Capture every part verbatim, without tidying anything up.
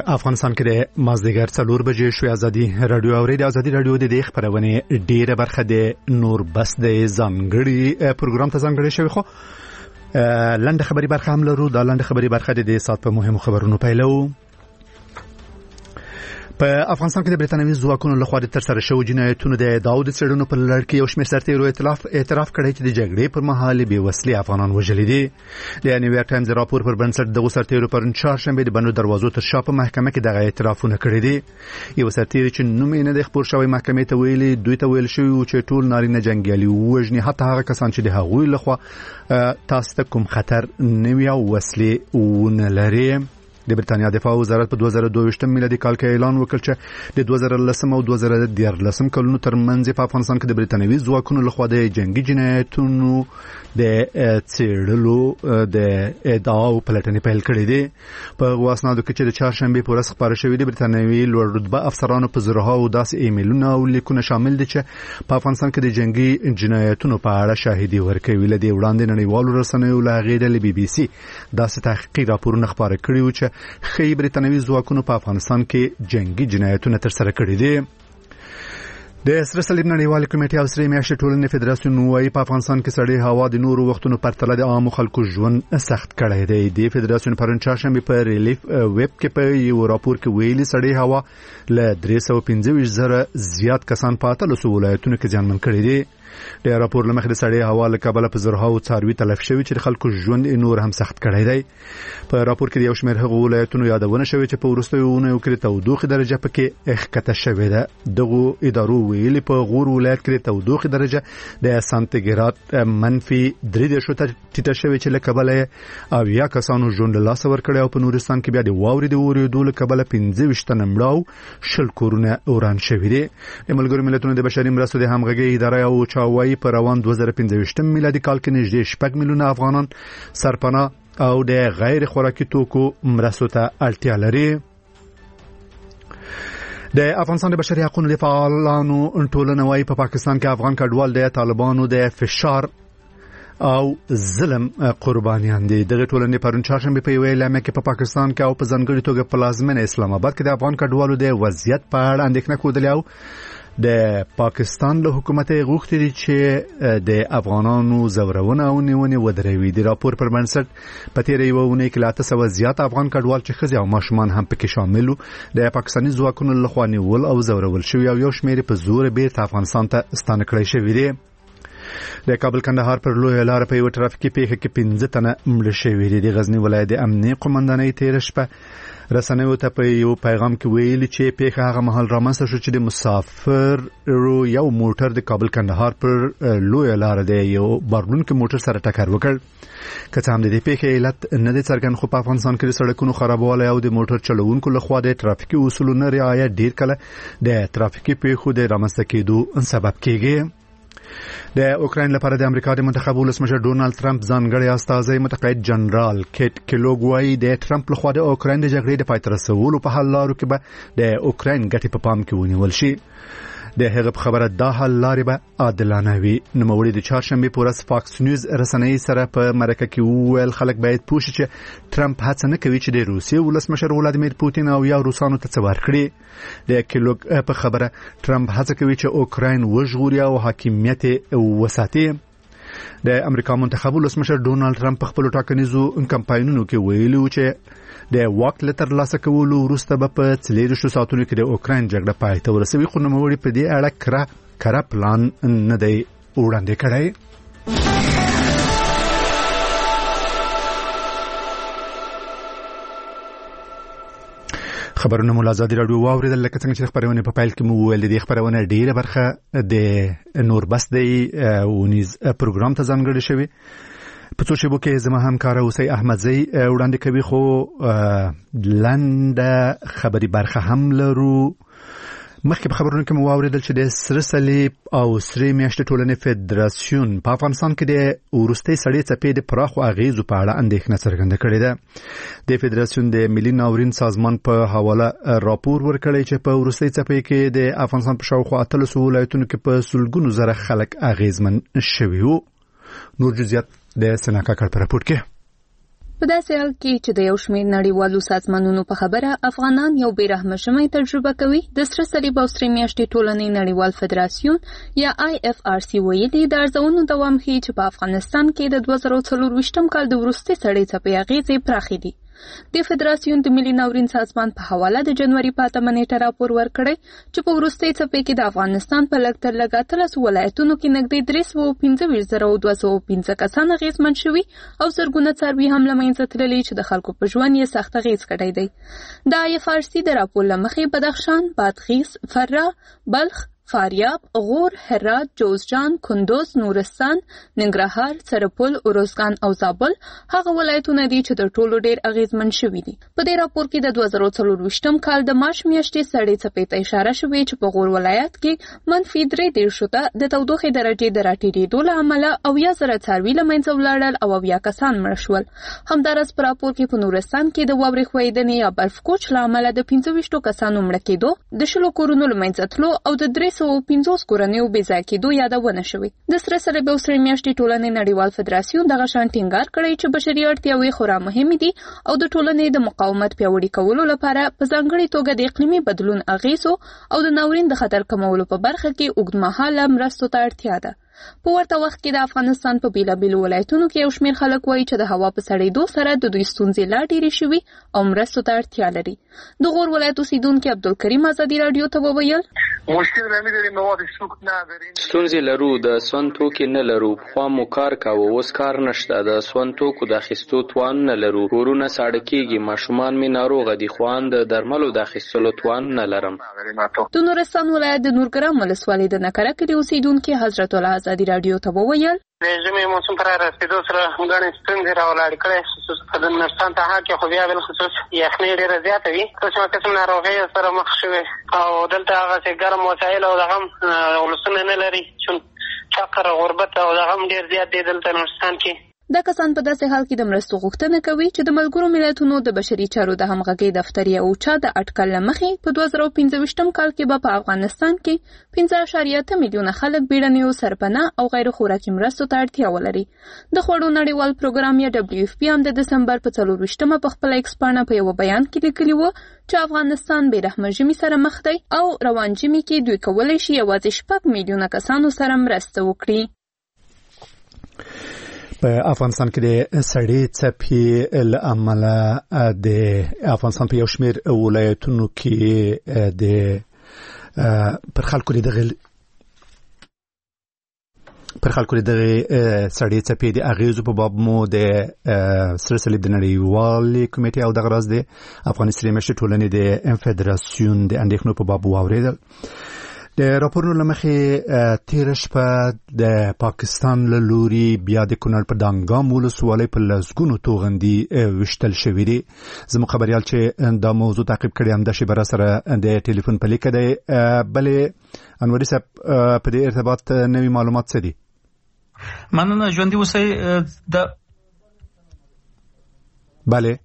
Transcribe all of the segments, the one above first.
افغانستان کې د مازدیګر څلور بجې شوې ازادي رادیو اوري د ازادي رادیو د دې خبرونه ډیره برخه د نور بس د ځانګړي پروګرام ته ځانګړي شوی خو لاندې خبري برخه هم لرو د لاندې خبري برخه د دې سات په مهمو خبرونو پیلو. په افغانستان کې د بریتانوي ځواکونو لخوا د ترسره شوو جنایتونو د داود سړونو په لړ کې یو شمېر سرتیرو اعتراف اعتراف کړی چې د جګړې پر مهال بې وسلې افغانان وژلي دي. د نیویارک ټایمز راپور پر بنسټ دغه سرتیرو پر چهارشنبه د بندو دروازو تر شا په محکمه کې دغه اعترافونه کړي دي. یو سرتیر چې نوم یې نه د خبر شوی محکمې ته ویلي دوی ته ویل شوی چې ټول نارینه جنگیالي وژني حتی هغه کسان چې د هغوی لخوا تاسو ته کوم خطر نوي او وسلې ونه لري. د بریتانیا دفاع وزارت په دوه زره دوه ویشت میلادي کال کې اعلان وکړ چې د دوه زره لس او دوه زره دیارلس کلونو ترمنځ په افغانستان کې د بریتانوي ځواکونو لخوا د جنگي جنایتونو د څېړلو د ادعا او پلټنې پیل کړې دي. په واسنادو کې چې د چهارشنبه په ورځ خبره شوې د بریتانوي لوړ رتبه افسرانو په زرها او داسې ایمیلونه او لیکونه شامل دي چې په افغانستان کې د جنگي جنایتونو په اړه شاهدي ورکوي. لدی وړاندې نړیوالو رسنیو لا غیډه بي بي سي داسې تحقیقي راپورونه خبره کړي و چې خی بریتانوي ځواکونو په افغانستان کې جنگي جنایتونه ترسره کړي دي. د سره صلیب نړیوال کمیټې او سره میاشتې ټولنې فدراسیون وايي په افغانستان کې سړې هوا د نورو وختونو پرتله د عام خلکو ژوند سخت کړی دی. د فدراسیون پرون چهارشنبه په ریلیف ویب کې په یو راپور کې ویلي سړې هوا له درې سوه پنځه ویشت زره زیات کسان په اتلسو ولایتونو کې ځانمن کړي دي. د راپور لمخې د سړې هوا له کبله په زرها او څاروي تلف شوي چې خلکو ژوند نور هم سخت کړی دی. په راپور کې یو شمېر هغه ولایتونو یادونه شوې چې په وروستیو اونیو کې تودوخه درجه پکې اخکته شوې ده. دغه ادارو ویلي په غور ولایت کې تودوخه درجه د سانتیګراد منفي درې دېرش ته ټیټه شوې چې له کبله اویا کسانو ژوند له لاسه ورکړی او په نورستان کې بیا د واورې د اورېدو له کبله پنځه ویشت تنه مړه او شل کورونه وران شوي دي. د ملګرو ملتونو د بشري مرستو د همغږۍ اداره او چاوایي په روان دوه زره پنځه ویشت میلادي کال کې نږدې شپږ میلیونه افغانان سرپناه او د غیر خوراکي توکو مرستو ته اړتیا لري. د افغانستان د بشري حقوقو د فعالانو ټولنه وايي په پاکستان کې افغان کډوال د طالبانو د فشار او ظلم قربانیان دي. دغه ټولنې پرون چهارشنبه په یوه اعلامیه کې په پاکستان کې او په ځانګړي توګه په پلازمینه اسلام آباد کې د افغان کډوالو د وضعیت په اړه اندېښنه ښودلې او د پاکستان له حکومت غوښتي دي چې د افغانانو زورونه او نیونه ودروي. د راپور پر بنسټ په تیر یو ونه کې لاته سو زیات افغان کډوال چې خزي او ماشومان هم پکې شامل وو د پاکستاني ځواکونو له خوا نیول او زورول شوی او یو شمېر په زور بیرته افغانستان ته ستانه کړی شوی دی. د کابل کندهار پر لوی لار په یو ټرافیکي پیښه کې پنځه تنه مړه شوي دي. د غزنی ولایت د امنیه قومندانۍ تیر شپه رسنیو ته په یو پیغام کې ویلي چې پیښه هغه مهال رامنځته شو چې د مسافر یو موټر د کابل کندهار پر لوی لار د یو بارلونکي موټر سره ټکر وکړ. که څه هم د دې پیښې علت نه دی څرګند خو په افغانستان کې د سړکونو خرابوالی او د موټر چلوونکو لخوا د ټرافیکي اصولو نه رعایت ډیر کله د ټرافیکي پیښو د رامنځته کېدو سبب کېږي. د اوکراین لپاره د امریکا د منتخب ولسمشر ډونالد ترامپ ځانګړی استازی متقاعد جنرال کیټ کلوګ وايي د ټرامپ لخوا د اوکراین د جګړې د پای ته رسولو په حل لارو کې به د اوکراین ګټې په پام کې ونیول شي. د هغه په خبره دا حل لارې به عادلانه وي. نوموړي د چهارشنبه په ورځ فاکس نیوز رسنۍ سره په مرکه کې وویل خلک باید پوه شي چې ټرامپ هڅه نه کوي چې د روسیې ولسمشر ولادیمیر پوتین او یا روسانو ته څه ورکړي. د کلوګ په خبره ټرامپ هڅه کوي چې اوکراین وژغوري او حاکمیت وساتي. د امریکا منتخب ولسمشر ډونالد ترامپ په خپل ټاکنیزو کمپاینونو کې ویلي و چې د واک له ترلاسه کولو وروسته به په څلېرویشتو ساعتونو کې د اوکراین جګړه پای ته ورسوي خو نوموړي په دې اړه کره کره پلان نه دی وړاندې کړی. خبرونه مو ازادي رادیو واوریدل لکه څنګه چې خبرونه په پایل کې مو ویل دي خبرونه ډیره برخه د نور بس دی ونیز پروګرام ته ځانګړی شوی. په څو شیبو کې زما همکار اوسې احمدزی وړاندې کوي خو لنډه خبري برخه هم لرو. مخکې په خبرونو کې مو واوریدل چې د سره صلیب او سره میاشتې ټولنې فدراسیون په افغانستان کې د ورستۍ سړې څپې د پراخو اغیزو په اړه اندېښنه څرګنده کړې ده. د فدراسیون د ملي ناورین سازمان په حواله راپور ورکړی چې په ورستۍ څپې کې د افغانستان په شاوخوا اتلسو ولایتونو کې په سلګونو زره خلک اغیزمن شوي وو. نور جزئیات د سناکا کار په راپور کې په داسې حال کې چې د یو شمېر نړیوالو سازمانونو په خبره افغانان یو بې رحمه ژمی تجربه کوي، د سره صلیب او سرې میاشتې ټولنې نړیوال فدراسیون یا آی اف آر سی ویلي د ارزونو دوام ښیي چې په افغانستان کې د دوه زره څلرویشتم کال د وروستي سړې څپې اغېزې پراخې دي. د فدراسیون د ملي ناورین سازمان په حواله د جنوري په اتمه نیټه راپور ورکړی چې په وروستي څپې کې د افغانستان په لږ تر لږه اتلسو ولایتونو کې نږدې درې سوه پنځه ویشت زره دوه سوه پنځه کسان اغېزمن شوي او زرګونه څاروي هم له منځه تللي چې د خلکو په ژوند یې سخت اغېز کړی دی. د آی اف آر سی د راپور له مخې بدخشان، بادغیس، فراه، بلخ، فاریاب، غور، هرات، جوزجان، کندوز، نورستان، ننګرهار، سرپل، ارزګان او زابل هغه ولایتونه دي چې تر ټولو ډېر اغېزمن شوي دي. په دې راپور کې د دوه زره څلرویشتم کال د مارچ میاشتې سړې څپې ته اشاره شوې چې په غور ولایت کې منفي درې دېرشو ته د تودوخې درجې د راټیټېدو له امله اویا زره څاروي له منځه ولاړل او اویا کسان مړه شول. همداراز په راپور کې په نورستان کې د واورې ښویېدنې یا برفکوچ له امله د پنځه ویشتو کسانو مړه کېدو، د شلو کورونو له منځه تلو او د درې سوه پنځوس کورنیو بې ځای کېدو یادونه شوې. د سره صلیب او سرې میاشتې ټولنې نړیوال فدراسیون دغه شان ټینګار کړی چې بشري اړتیاوې خورا مهمې دي او د ټولنې د مقاومت پیاوړي کولو لپاره په ځانګړې توګه د اقلیمي بدلون اغېزو او د ناورین د خطر کمولو په برخه کې اوږدمهاله مرستو ته اړتیا ده. په ورته وخت کې د افغانستان په بیلابیلو ولایتونو کې یو شمېر خلک وایي چې د هوا په سړېدو سره د دوی ستونزې لا ډېرې شوي او مرستو ته اړتیا لري. د غور ولایت اوسیدونکي عبدالکریم ازادي راډیو ته وویل ستونزې لرو، د سون توکي نه لرو، پخوا مو کار کاوه اوس کار نشته، د سون توکو د اخیستو توان نه لرو، کورونه ساړه کېږي، ماشومان مې ناروغه دي خو ان د درملو د اخیستلو توان نه لرم. د نورستان ولایت د نورګرام ولسوالۍ د نکره کلي اوسیدونکي حضرت الله ازادي راډیو ته وویل د ژمي موسم پر رسېدو سره ګڼې ستونزې راولاړې کړې، خصوصا په نورستان ته ها کې خو بیا بالخصوص یخنۍ ډېره زیاته وي، قسمه قسم ناروغۍ سره مخ شوې او دلته هغسې ګرم وسایل او دغه هم ولسونه نه لري، چون فقر غربت او دغه هم ډېر زیات دی دلته نورستان کې. دا کسان په داسې حال کې د مرستو غوښتنه کوي چې د ملګرو ملتونو د بشري چارو د همغږۍ دفتر یا اوچا د اټکل له مخې په دوه زره پنځه ویشتم کال کې به په افغانستان کې پنځه اعشاریه اته میلیونه خلک بیړنیو سرپناه او غیر خوراکي مرستو ته اړتیا ولري. د خوړو نړیوال پروګرام یا ډبلیو اف پی هم د دسمبر په څلرویشتمه په خپله ایکس پاڼه په یوه بیان کې لیکلي وو چې افغانستان بې رحمه ژمي سره مخ دی او روان ژمي کې دوی کولی شي یوازې شپږ میلیونه کسانو سره مرسته وکړي. په افغانستان کې د سړې څپې له امله د افغانستان په یو شمېر ولایتونو کې د پر خلکو دغه پر خلکو دغه سړې څپې د اغېزو په باب مو د سره صلیب د نړیوالې کمیټې او دغه راز د افغاني سرې میاشتې ټولنې د فدراسیون د اندېښنو په باب واورېدل. د راپورونو له مخې تېره شپه د پاکستان له لوري بیا د کونړ په دانګام ولسوالۍ په لسګونو توغندي ویشتل شوي دي. زموږ خبریال چې دا موضوع تعقیب کړی همدا شیبه راسره د ټلیفون په لیکه دی. بلې انوري صاحب په دې ارتباط نوي معلومات څه دي؟ مننه، ژوندي اوسئ. د بله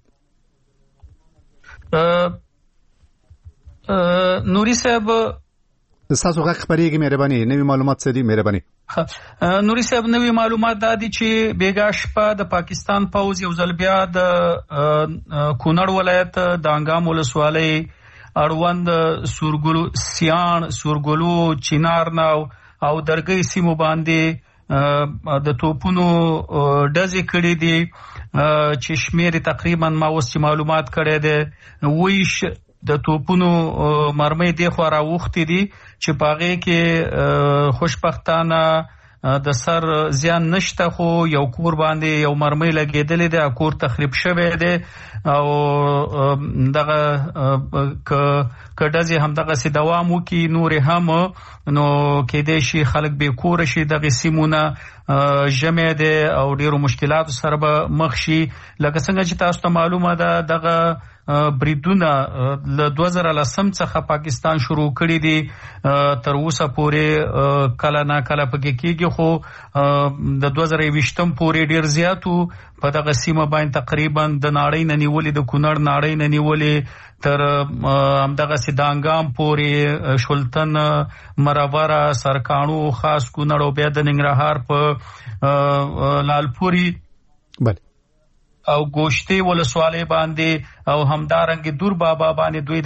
نوري صاحب تاسو غږ خبرېږي، مهرباني نوي معلومات څه دي؟ مهرباني. نوري صاحب نوي معلومات دا دي چې بیګا شپه د پاکستان پوځ یو ځل بیا د کونړ ولایت د انګام ولسوالۍ اړوند سورګلو سیان، سورګلو، چینارناو او درګۍ سیمو باندې د توپونو ډزې کړې دي چې شمېر تقریبا ما اوس معلومات کړی دی ویش د توپونو مرمۍ دی خو راوختې دي چې په هغې کې خوشبختانه د سر زیان نشته، خو یو کور باندې یو مرمۍ لګېدلې ده، کور تخریب شوی دی او دغه که ډزې همدغسې دوام وکړي نورې هم نو کېدای شي خلک بې کوره شي، دغې سیمونه ژمی دی او ډېرو مشکلاتو سره به مخ شي. لکه څنګه چې تاسو ته معلومه ده دغه بریدونه له دوه زره لسم څخه پاکستان شروع کړي دي، تر اوسه پورې کله نه کله پکې کېږي، خو د دوه زره یوویشتم پورې ډېر زیاتو په دغه سیمه باندې تقریبا د ناړۍ نه نیولې، د کونړ ناړۍ نه نیولې تر همدغسې دانګام پورې، شولتن، مروره، سرکاڼو، خاص کونړ او بیا د ننګرهار په لالپوري. بله او ګوشتي ولسوالۍ باندې او همدارنګ دور بابا باندې دوی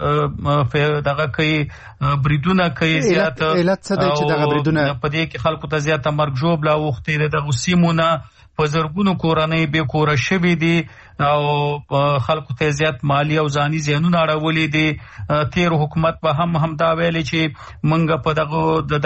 دغه دغه کوي بریدونه کوي زیات علت څه دی چې دغه بریدونه په دې کې خلکو ته زیات مرګ جوړ لا وختي دغه سیمونه په زرګونو کورنۍ به کوره شوي دي او خلکو ته زیات مالی او ځاني زیانونه اړولې دي. تیر حکومت به هم همدا ویلي چې موږ په دغه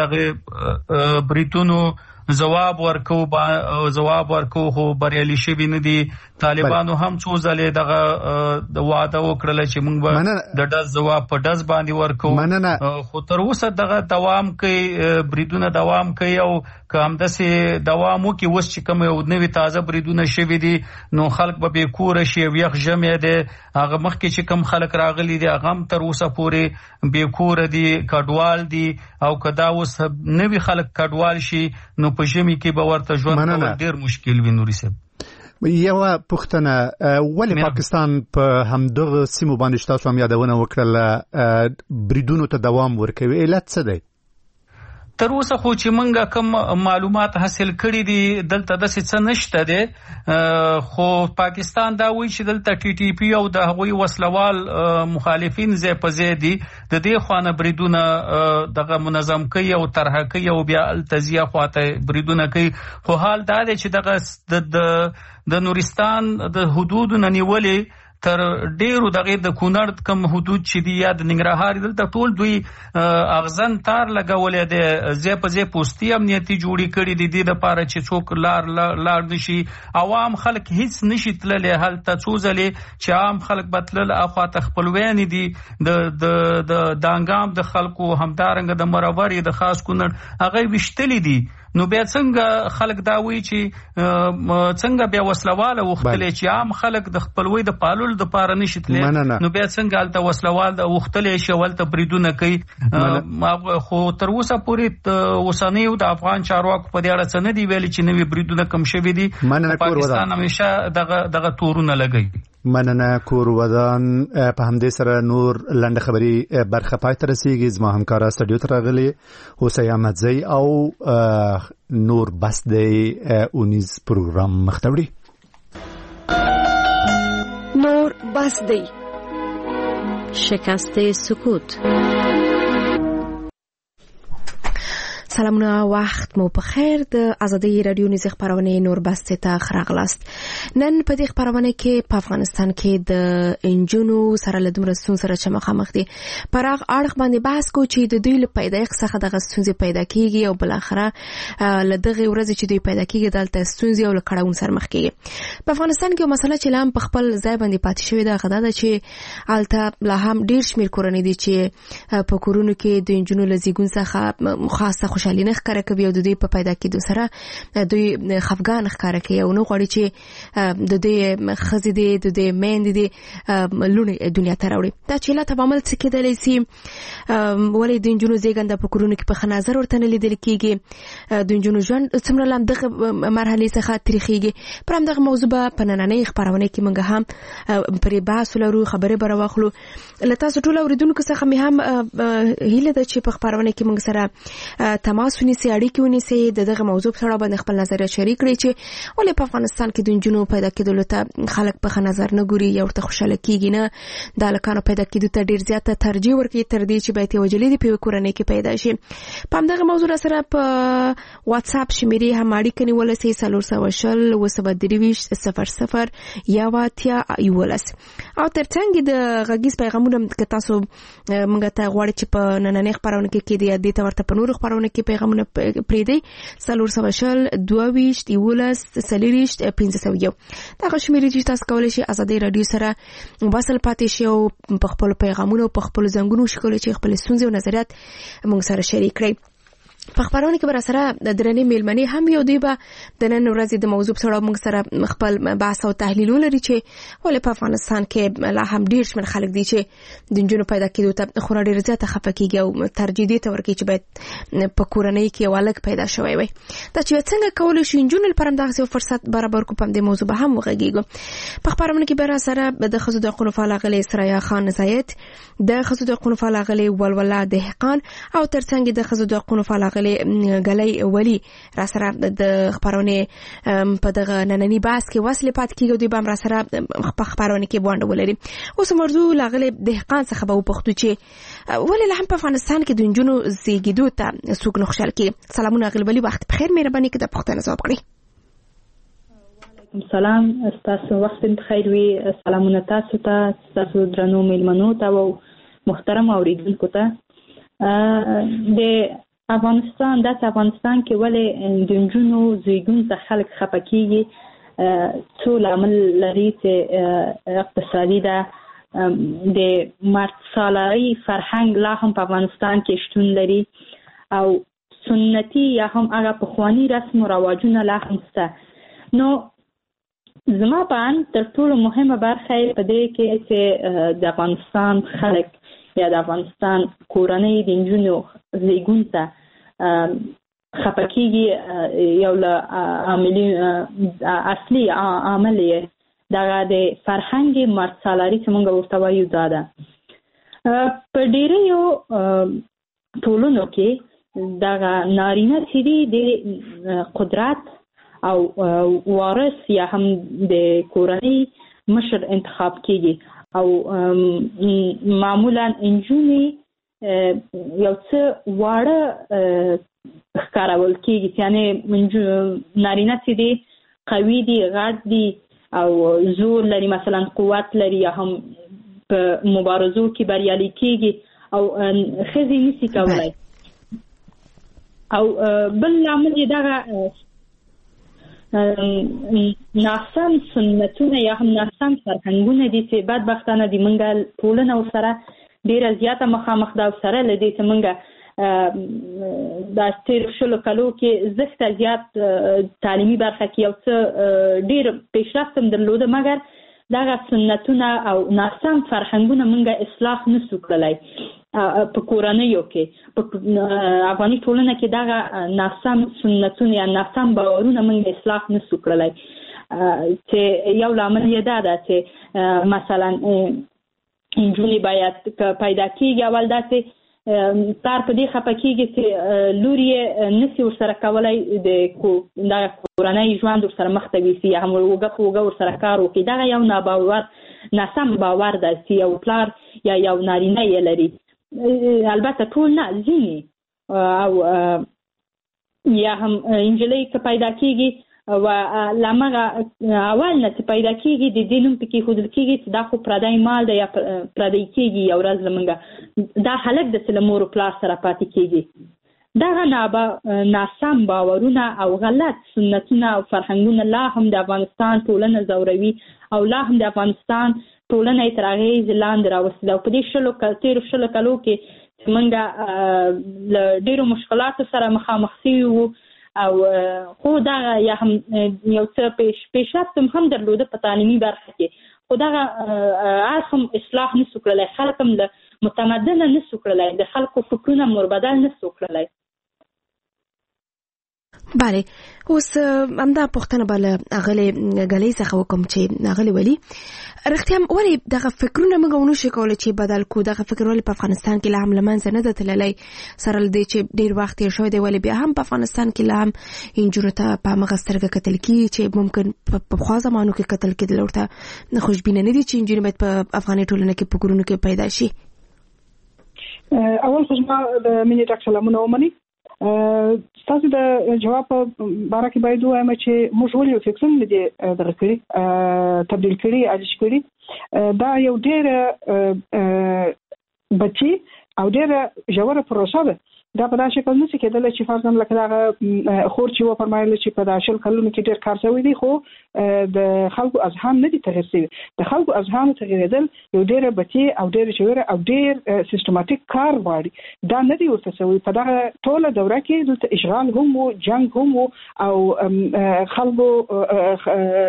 دغه بریتونو جواب ورکو با جواب ورکو خو بریالي شوي نه دي. طالبانو هم څو ځلې دغه د واده وکړل چې موږ به د ډز جواب په ډز باندې ورکو خو تر اوسه دغه دوام کوي بریدونه دوام کوي او که همداسې دوام وکړي اوس چې کوم یو نوي تازه بریدونه شوي دي نو خلک به بې کوره شي او یخ ژمی دی هغه مخکې چې کوم خلک راغلي دي هغه هم تر اوسه پورې بې کوره دي کډوال دي او که دا اوس نوي خلک کډوال شي نو په ژمي کې به ورته ژوند کول ډېر مشکل وي. نوري صاحب یوه پوښتنه ولې پاکستان په همدغه سیمو باندې چې تاسو هم یادونه وکړله بریدونو ته دوام ورکوي علت څه دی؟ تر اوسه خو چې مونږه کوم معلومات حاصل کړي دي دلته داسې څه نشته دی خو پاکستان دا وایي چې دلته ټي ټي پی او د هغوی وسلوال مخالفین ځای په ځای دي د دې خوا نه بریدونه دغه منظم کوي او طرحه کوي او بیا التزیه خواته بریدونه کوي خو حال دا دی چې دغه د نورستان د حدودو نه نیولې تر ډیرو دغه د کونړ کم حدود چې دی یا د ننګرهار دلته ټول دوی اغزن تار لګولې ده ځای په ځای پوسټي امنیتي جوړی کړي دي د لپاره چې څوک لار لار نشي عوام خلک هیڅ نشي تللی هلته څو ځلې چې عام خلک بتلل اخواته خپلوان دي د د د دانګام د خلکو همدارنګ د مروري د خاص کونړ هغه وشتلې دي نو بیا څنګه خلک دا وایي چې څنګه بیا وسلواله وختلې چې عام خلک د خپلوي د پالول د پاره نشي تللی نو بیا څنګه الته وسلوال د وختلې شول ته بریدونه کوي خو تر اوسه پورې اوسنۍ د افغان چارواکو په دې اړه څه نه دی ویلي چې نوې بریدونه کم شوي دي. پاکستان همیشه دغه دغه تورونه لګوي. مننه کور ودان. په همدې سره نور لنډه خبري برخه پای ته رسیږي. زما همکارا سټډیو ته راغلي حسین احمدزی او نور بس دی اونیز پروګرام مختوړي نور بس دی شکست سکوت. سلامونه وخت مو په خیر. د ازادي رادیو نیز خبرونه نور بسته ته خراغلاست. نن په دې خبرونه کې په افغانستان کې د انجونو سره له دومره ستونزو سره چې مخامخ دي پراخ اړخ باندې بحث کو چې د دوی له پیدایښت څخه دغه ستونزې پیدا کیږي او بل اخره له دغه ورځې چې دوی پیدا کیږي دلته ستونزې او کړهون سره مخ کیږي. په افغانستان کې مسله چې لام په خپل ځای باندې پاتې شوې ده غدا ده چې الته لا هم ډیر شمیر کورنۍ دي چې په کورونو کې د انجونو لزیګون څخه خاصه خوشالي نه ښکاره کوي او د دوی په پیدا کېدو سره دوی خفګان ښکاره کوي او نو غواړي چې د دوی ښځې دي د دوی میندې دي لوڼې دنیا ته راوړي. دا چې علت په عمل څه کېدلی سي ولې د نجونو زیږنده په کورونو کې په ښه نظر ورته نه لیدل کېږي د نجونو ژوند څومره له همدغه مرحلې څخه تریخېږي. پر همدغه موضوع به په نننۍ خپرونه کې موږ هم پرې بحث ولرو خبرې به راواخلو. له تاسو ټولو اورېدونکو څخه مې هم هیله ده چې په خپرونه کې موږ سره تماس ونیسئ اړیکې ونیسئ د دغه موضوع په اړه باندې خپل نظریات شریک کړئ چې ولې په افغانستان کې د نجونو پیدا کېدلو ته خلک په ښه نظر نه ګوري یا ورته خوشحاله کېږي نه د هلکانو پیدا کېدو ته ډېر زیاته ترجیح ورکوي تر دې چې باید یوه نجلۍ دې په یوه کورنۍ کې پیدا شي. په همدغه موضوع راسره په واتساپ شمېرې هم اړیکه نیولی سئ څلور سوه شل اوه سوه درویشت صفر صفر یو اتیا یولس او تر څنګ د غږیز پیغامونه که تاسو موږ ته غواړئ چې په نننۍ خپرونه کې کېدی یا دې ته ورته په نورو خپرونه کې پیغامونه پرېږدئ څلور سوه شل دوه ویشت یولس څلېرویشت پنځه سوه یو دغه شمېرې چې تاسو کولی شئ ازادۍ راډیو سره وصل پاتې شئ او په خپلو پیغامونو په خپلو زنګونو شي کولی چې خپلې ستونزې او نظریات موږ سره شریک کړئ. په خبرونه کې به را سره د درنې میلمنې هم یو دوی به د نن ورځې د موضوع په اړه موږ سره خپل بحث او تحلیل ولري چې ولې په افغانستان کې لا هم ډېر شمېر خلک دي چې د نجونو پیدا کېدو ته خورا ډېر زیاته خفه کېږي او ترجیح دې ته ورکوي چې باید په کورنۍ کې یو هلک پیدا شوی وي. دا چې څنګه کولی شو نجونو لپاره همدغسې یو فرصت برابر کړو په همدې موضوع به هم وغږېږو. په خپرونه کې به را سره د ښځو د حقونو فعال اغلې سریا خان زاید د ښځو د حقونو فعال اغلې ولوله دهقان او تر څنګ د ښځو د حقونو فعال اغلی غلی ولی را سره د خبرونه په دغه نننی باس کې وصله پات کیږي د بام را سره په خبرونه کې باندې ولري. اوس موضوع لاغلی دهقان څخه به پښتو چې ولې له په افغانستان کې د جنونو زیږیدو ته سوق نه خوشحال کی. سلامونه اغلی ولی وخت بخیر، مهرباني کې د پښتنه جواب کړئ. سلام، تاسو وخت بخیر وي. سلامونه تاسو ته، تاسو درنو مېلمنو ته او محترم اوریدونکو ته. د افغانستان د افغانستان کې ولې د جنونو زیږون ته خلک خپه کیږي؟ څو لامل لري چې اقتصادي ده، د مرسالاري فرهنګ لا هم په افغانستان کې شتون لري او سنتي یا هم هغه پخوانی رسم و رواجونه لا هم شته. نو زما په اند تر ټولو مهمه برخه په دې کې چې د افغانستان خلک یا د افغانستان کورنۍ د نجونو زیږون ته خپه کیږي، یو له اصلي عامل یې دغه د فرهنګ مرسالاري چې موږ ورته وایو دا ده. په ډېریو ټولنو کې دغه نارینه چې دي د قدرت او وارث یا هم د کورنۍ مشر انتخاب کیږي او معمولا نجونې یو څه واړه ښکارول کیږي، یعنی نارینه چې دي قوي دي، غټ دي او زور لري، مثلا قوت لري یا هم په مبارزو کې بریالي کیږي او ښځې نشي کولای. او بل لامل یې دغه ناسم سنتونه یا هم ناسم فرهنګونه دي چې بدبختانه دي موږ ټولنه ورسره ډېره زیاته مخامخ ده او سره له دې چې موږ د تېرو شلو کلو کې زښته زیات تعلیمي برخه کې یو څه ډېر پیشرفت هم درلوده، مګر دغه سنتونه او ناسم فرهنګونه موږ اصلاح نسو کړلی. په کورنیو کې په افغاني ټولنه کې دغه ناسم سنتونه یا ناسم باورونه موږ اصلاح نسو کړلی، چې یو لامل یې دا ده چې مثلا نجونې باید پیدا کېږي اول داسې پلار په دې خفه کېږي چې لور یې نسي ورسره کولی د دغه کورنۍ ژوند ورسره مخ ته یوسي یا هم اوږه په اوږه ورسره کار وکړي. دغه یو ناباور ناسم باور ده چې یو پلار یا یو نارینه یې لري، البته ټول نه، ځینې او یا هم نجلۍ که پیدا کېږي و لمغه اول نه چې پیدا کېږي د دې نوم پکې ښودل کېږي چې دا خو پردی مال ده یا پردی کېږي یو ورځ لمونږه دا هلک د چې له مور و پلار سره پاتې کېږي. دغه ناسم باورونه او غلط سنتونه او فرهنګونه لا هم د افغانستان ټولنه ځوروي او لا هم د افغانستان ټولنه یې تر اغېز لاندې راوستې. او په دې شلو تېرو شلو کلو کې چې موږ له ډېرو مشکلاتو سره مخامخ شوي وو او خو دغه یا هم یو څه پیشرفت هم درلوده په تعلیمي برخه کې، خو دغه اړخ هم اصلاح نسو کړلی، خلک هم له متمدنه نسو کړلی، د خلکو فکرونه مربدل نسو کړلی. بله، اوس همدا پوښتنه به له اغلې ګلۍ څخه وکړم چې اغلې ولي رښتیا ولې دغه فکرونه موږ ونشو کولی چې بدل کړو؟ دغه فکر ولې په افغانستان کې لا هم له منځه نه ده تللی، سره له دې چې ډېر وخت تېر شوی دی، ولې بیا هم په افغانستان کې لا هم نجونو ته په همغه سترګه کتل کېږي چې ممکن په پخوا زمانو کې کتل کېدل، ورته خوشبینه نه دي چې نجونې باید په افغاني ټولنه کې په کورونو کې پیدا شي؟ اول خو زما د مینې ډک سلامونه ومنئ. ستاسو د جواب په باره کې باید ووایم چې موږ ولې یو فکرونه دي دغه کړي تبدیل کړي عاجز کړي. دا یو ډېره بچي او ډېره ژوره پروسه ده. دا په داسې شکل نشي کېدلی چې فرضاً لکه دغه خور چې وفرمایله چې په دغه شل کلونو کې ډېر کار شوی دی، خو د خلکو اذهان نه دي تغیر شوي. د خلکو اذهانو تغیرېدل یو ډېره بچي او ډېره ژوره او ډېر سیستماتیک کار غواړي. دا نه دی ورته شوی. په دغه ټوله دوره کې دلته اشغال هم و، جنګ هم و او خلکو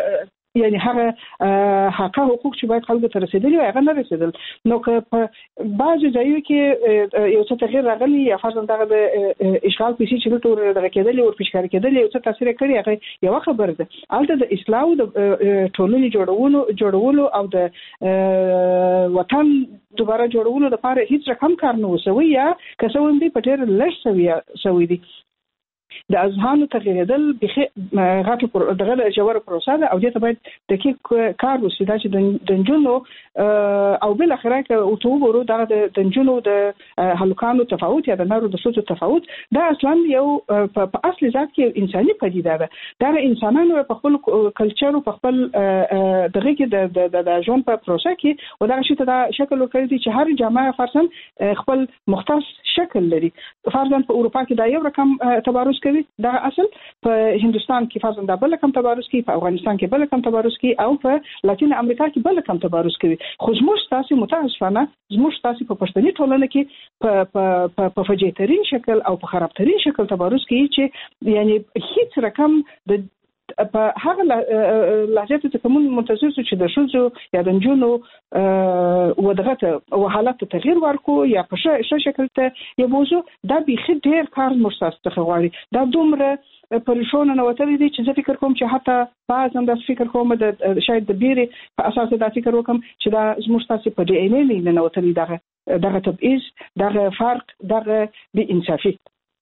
یعنی هغه حق حقوق چې باید خلکو ته رسیدلي وي هغه نه رسیدل. نو که په بعض ځایو کې یو څه تغیر راغلی یا فرضاً دغه د اشغال پیسې چې ټول دغه کېدلې او پیشکار کېدلې یو څه تاثیر کړی هغه یو خبره ده. البته د اصلاح د ټولنې جوړولو جوړولو او د وطن دوباره جوړولو لپاره هیڅ رقم کار نه وسوي یا کسوم دي په ډېر لږ سوي سوي دي. د اذهانو تغییردل بخي غاټو پر دغه جوړ پروسه ده او دې ته باید دقیق کار وشي دا چې د جنونو او بل اخره کې او تو ورو دغه د جنونو د هلوکانو تفاوت یا د نارو د سوچو تفاوت دا اصلا یو په اصل ذات کې انساني پدیده ده. دا انسانانو په خپل کلچر او په خپل دغه کې د د ژوند په پروسه کې او دا شی ته دا شکل ورکړي چې هر جامعه فرضاً خپل مختص شکل لري. فرضاً په اروپا کې دا یو رقم تبارز کوي دا اصل په هندستان کې فرضاً دا بل کم تبارز کوي په افغانستان کې بل کم تبارز کوي او په لاتین امریکا کې بل کم تبارز کوي. خو زموږ تاسو متاسفانه زموږ تاسو په پښتني ټولنه کې په په په فجیترین شکل او په خرابترین شکل تبارز کوي چې یعنی هیڅ رقم د په هغه لهجه ته کوم منتظر چې د شوزو یا د جنونو ودغه او حالت تغییر ورکو یا په ش شکل ته یو موضوع دا به ډیر کار مرسته غواړي. دا دومره پریشان نه وته دي چې زه فکر کوم چې حتی بعض هم د فکر کوم د شاید د بیري په اساس دا فکر وکم چې دا زموږ تاسو په ډي ان ای نه وته دغه دغه تبعیض دغه فرق دغه بی انصافي.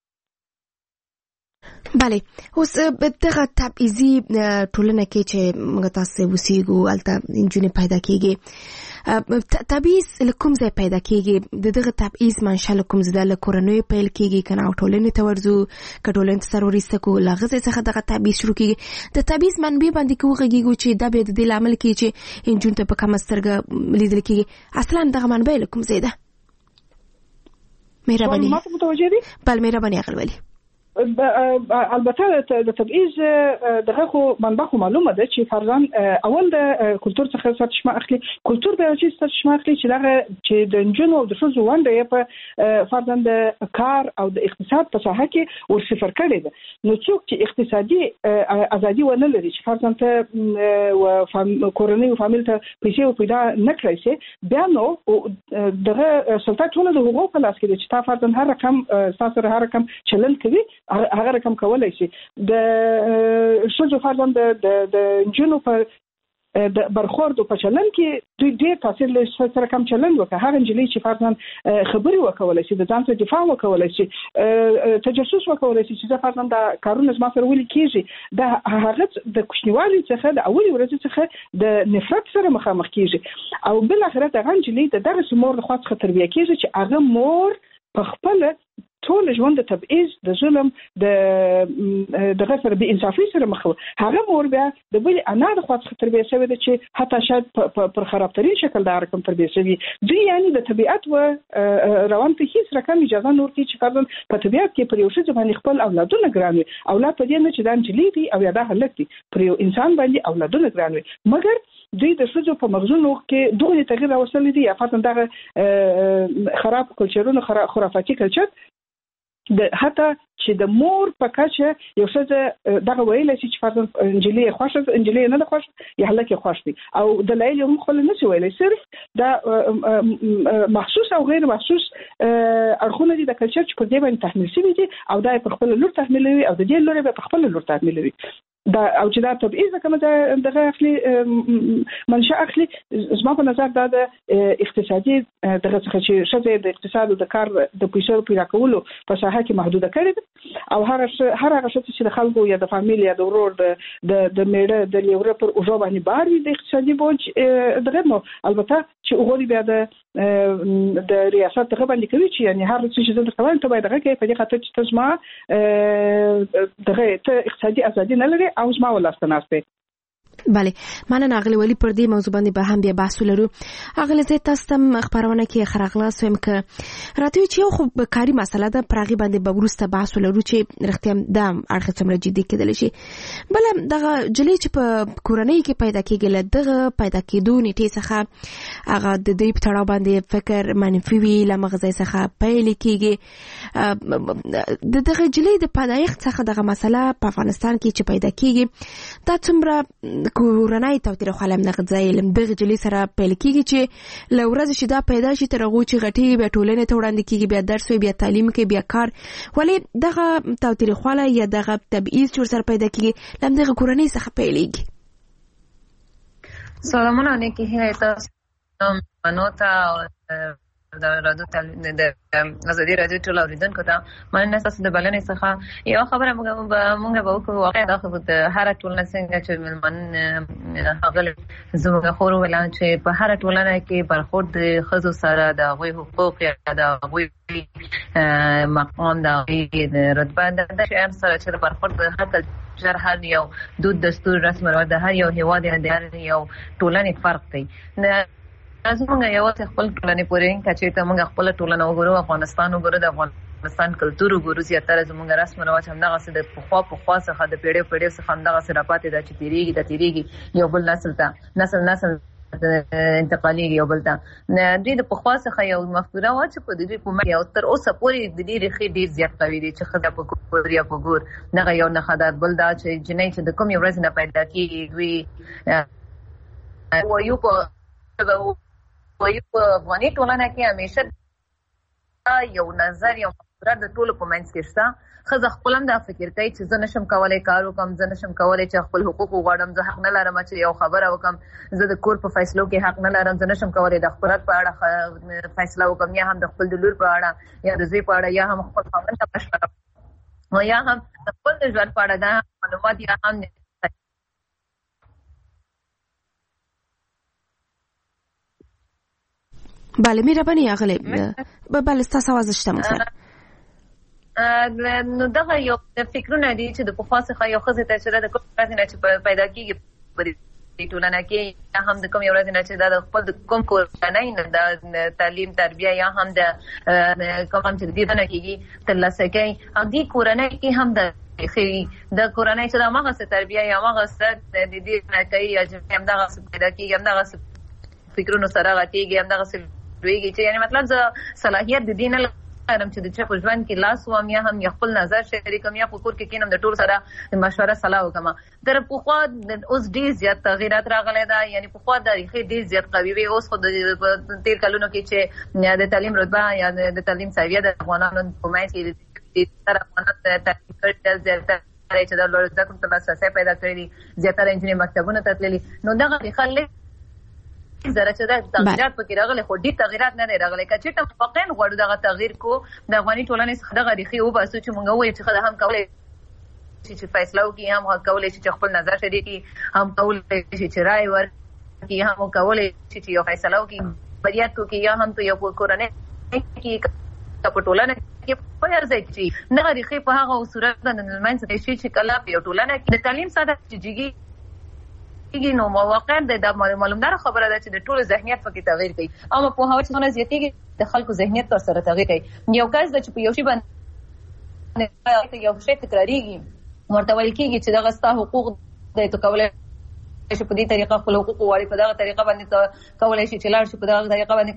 بله اوس دغه تبعیضي ټولنه کې چې موږ تاسو وسیګو الته انجونې پیدا کیږي تبعیض لکم ځای پیدا کیږي دغه تبعیض منشأ لکم ځای له کورنۍ پیل کیږي کنه او ټولنې ته ورځو کټولنې سروريسته کو لغزه څخه دغه تبعیض شروع کیږي. د تبعیض منبع باندې کوغږیږي چې د به د دې عمل کې چې انجون ته په کوم سترګه لیدل کیږي اصلا دغه منبع لکم ځای ده. مهرباني ما ته متوجه دي بل مهرباني اغلولي البته د تبعیض دغه خو منبع خو معلومه ده چې فرضاً اول د کلچر څخه سرچشمه اخلي. کلچر به چې سرچشمه اخلي چې دغه چې د جنونو او د شوزو ونده په فرضاً د کار او د اقتصاد په ساحه کې ور صفر کړي ده. نو څوک چې اقتصادي ازادي ونه لري چې فرضاً ته و کورنۍ او فامیل ته پیسې پیدا نه کړی شي بیا نو دغه سلطنت ټول د حقوقو په لاس کې دي چې تا فرضاً هر رقم تاسو هر رقم چلن کوي هغه رقم کولای شي. د شوزو فرضاً د د جنو په د برخورد په چلن کې دوی ډېر تاثیر لري سره کم چلن وکړي. هغه انجلۍ چې فرضاً خبري وکولای شي د ځان ته دفاع وکولای شي تجسس وکولای شي چې فرضاً دا کارونه زما سره ولي کیږي دا هغه د کوچنیوالي څخه د اولي ورځې څخه د نفرت سره مخامخ کیږي او بل اخرت هغه انجلۍ د درس مور د خاص خطر بیا کیږي چې هغه مور په خپل ټول ژوند د تبعیض د ظلم د دغه سره به انصافي سره مخ هغه مور بیا د بل انا د خاص خطر به سوي د چې حتی شاید پر خرابترین شکل د رقم تر به سوي دوی یعنی د طبيعت و روان ته هیڅ رقم اجازه نور کی چې فرضاً په طبيعت کې پر یو شی باندې خپل اولادونه ګران وي اولاد په دې نه چې دان چلی دي او یا د هلک دي پر یو انسان باندې اولادونه ګران وي مګر دوی د شوزو په مغزونو کې دوه تغیر راوستل دي یا فرضاً دغه خراب کلچرونو خرافاتي کلچر د حتی چې د مور په کچه یو څه دغه ویل شي چې فرضاً انجلۍ خوښه انجلۍ نه خوښه یا هلک خوښ دي او د لایل هم خپل نه ویل صرف دا محسوس او غیر محسوس اړخونه دي د کلچر چې په دې باندې تحمیل شوی دي او دا په خپل لور تحمیلوي او د دې لور په خپل لور تحمیلوي دا او چې دا تبعیض کوم دغه اخلي منشأ اخلي زما په نظر دا د اقتصادي دغه څخه چې شته د اقتصاد او د کار د پیسو پیدا کولو په ساحه کې محدوده کړي او هر هر هغه څه چې د خلکو یا د فامیل یا د ورور د د میړه د لیوره پر اوجو باندې بار وي د اقتصادي بوج دغه نو البته چې وګوري بیا د د ریاست دغه باندې کوي چې یعنی هر څه چې د کوم ته باید دغه کې په دې خاطر چې تاسو دغه ته اقتصادي ازادي نه لري او زما ولستناسته. بله مننه اغلی ولی پر دې موضوع باندې به هم بیا بحث ولرو. اغلی زه تاسو ته خبرونه کې خراغلا سوم ک راته چې خو کاری مسله ده پرغي باندې به ورسته بحث ولرو چې رښتیا د اړخ څومره جدي کېدل شي. بل دغه جلی چې په کورنۍ کې پیدا کېږي دغه پیدا کېدو نیټه څخه هغه د دې په تړاو باندې فکر منفي وی لمغزي څخه پیل کېږي د دغه جلی د پیدایښت څخه دغه مسله په افغانستان کې چې پیدا کېږي دا څومره کورنۍ تاوتریخوالی هم دغه ځای له دغې جلۍ سره پیل کېږي چې له ورځې چې دا پیدا شي تر هغو چې غټېږي بیا ټولنې ته وړاندې کېږي بیا درس وي بیا تعلیم کوي بیا کار ولې دغه تاوتریخوالی یا دغه تبعیض چې ورسره پیدا کېږي له همدغې کورنۍ څخه پیلېږي. سلامونه نیکي هیله تاسو منو ته د رادیو د ازادي رادیو ټول اوریدونکو ته مننه تاسو د بلنې څخه. یو خبره موږ موږ به وکړو واقعا دا خو د هر ټولنه څنګه چې ملمن هغه زموږ خور ولا چې په هر ټولنه کې برخورد د ښځو سره د هغوی حقوق یا د هغوی مقام د هغوی رتبه د شیانو سره چې برخورد د هر کلچر هر یو دود دستور رسم رواج د هر یو هیواد د هر یو ټولنې فرق دی. زمونږ یوازې خپل ټولنې پورې کچې ته موږ خپل ټولنه وګورو افغانستان وګورو د افغانستان کلتور وګورو زیاتره زمونږ رسم رواج همدغسې د پخوا پخوا څخه د پیړیو پیړیو څخه همدغسې راپاتې ده چې تېرېږي د تېرېږي یو بل نسل ته نسل نسل انتقالېږي یو بل ته. دوی د پخوا څخه یو مفکوره وه چې په دوی په منځ او تر اوسه پورې د دې ریښې ډېر زیات قوي دي چې ښځه په کور یا په ګور دغه یو نښه ده. بل دا چې جنۍ چې د کومې ورځې نه پیدا کېږي دوی وایو په وایو په افغاني ټولنه کې همیشه یو نظر یو مفکوره د ټولو په منځ کې شته. ښځه خپل هم دا فکر کوي چې زه نشم کولی کار وکړم زه نشم کولی چې خپل حقوق وغواړم زه حق نه لرم چې یو خبره وکړم زه د کور په فیصلو کې حق نه لرم زه نشم کولی د خپلواک په اړه فیصله وکړم یا هم د خپل د لور په اړه یا د زوی په اړه یا هم خپل خاوند ته مشوره یا هم د خپل د ژوند په اړه دا معلومات یا هم بله مهرباني اغلې بله ستاسو आवाज شته مثلا نو دغه یو فکرونه دي چې د پخوا څخه یو ښځې ته چې د کوم ورځې نه چې پیدا کېږي په دې ټولنه کې یا هم د کوم ورځې نه چې دا د خپل کوم کورنۍ نه د تعلیم تربیه یا هم د کوم چې د دې نه کېږي ترلاسه کوي او دې کورنۍ کې هم د د کورنۍ چې د هماغسې تربیه یا هماغسې د دې نه کوي یا چې همدغسې پیدا کېږي همدغسې فکرونو سره غټېږي همدغسې لویږي چې یعنې مطلب زه صلاحیت د دې نه لرم چې د چا په ژوند کې لاس وم یا هم یا خپل نظر شریکم یا په کور کې کینم د ټول سره مشوره صلاح وکړم. تر پخوا اوس ډېر زیات تغیرات راغلی ده یعنې پخوا د ریښې ډېر زیات قوي وې اوس خو د تېر کلونو کې چې د تعلیم رتبه یا د تعلیم سویه د افغانانو په منځ کې زیاتره افغانان تعلیم کړي زیاتره چې د لوړو زده کړو ته لاسرسی پیدا کړی دي زیاتره نجونې مکتبونو ته تللي نو دغه ریښه زره چې دا تغیرات پکې راغلي خو ډېر تغیرات نه دی راغلی که چېرته واقعا غواړو دغه تغییر کو د افغاني ټولنې څخه دغه ریښې وباسو چې موږ ووایو چې ښځه هم کولی شي چې فیصله وکړي هم کولی شي چې خپل نظر شریک کړي هم کولی شي چې رایې ورکړي هم کولی شي چې یو فیصله وکړي بریات وکړي یا هم په یو کورنۍ کې په ټولنه کې په هر ځای کې دغه ریښې په هغه صورت باندې له منځه شي چې کله په یو ټولنه کې د تعلیم ساده جګي نو واقعا د معلومدار خبره ده چې د ټولو ذهنیت پکې تغییر کوي اما په هغه څونه زیاتېږي د خلکو ذهنیت تر سره تغییر کوي. یو کس د چې په یو شی باندې یو شی تکراریږي ورته ویل کېږي چې دغه ستا حقوق دی ته کولی شي په دې طریقه خپل حقوق وغواړي په دغه طریقه باندې کولی شي چې لاړ شي په دغه طریقه باندې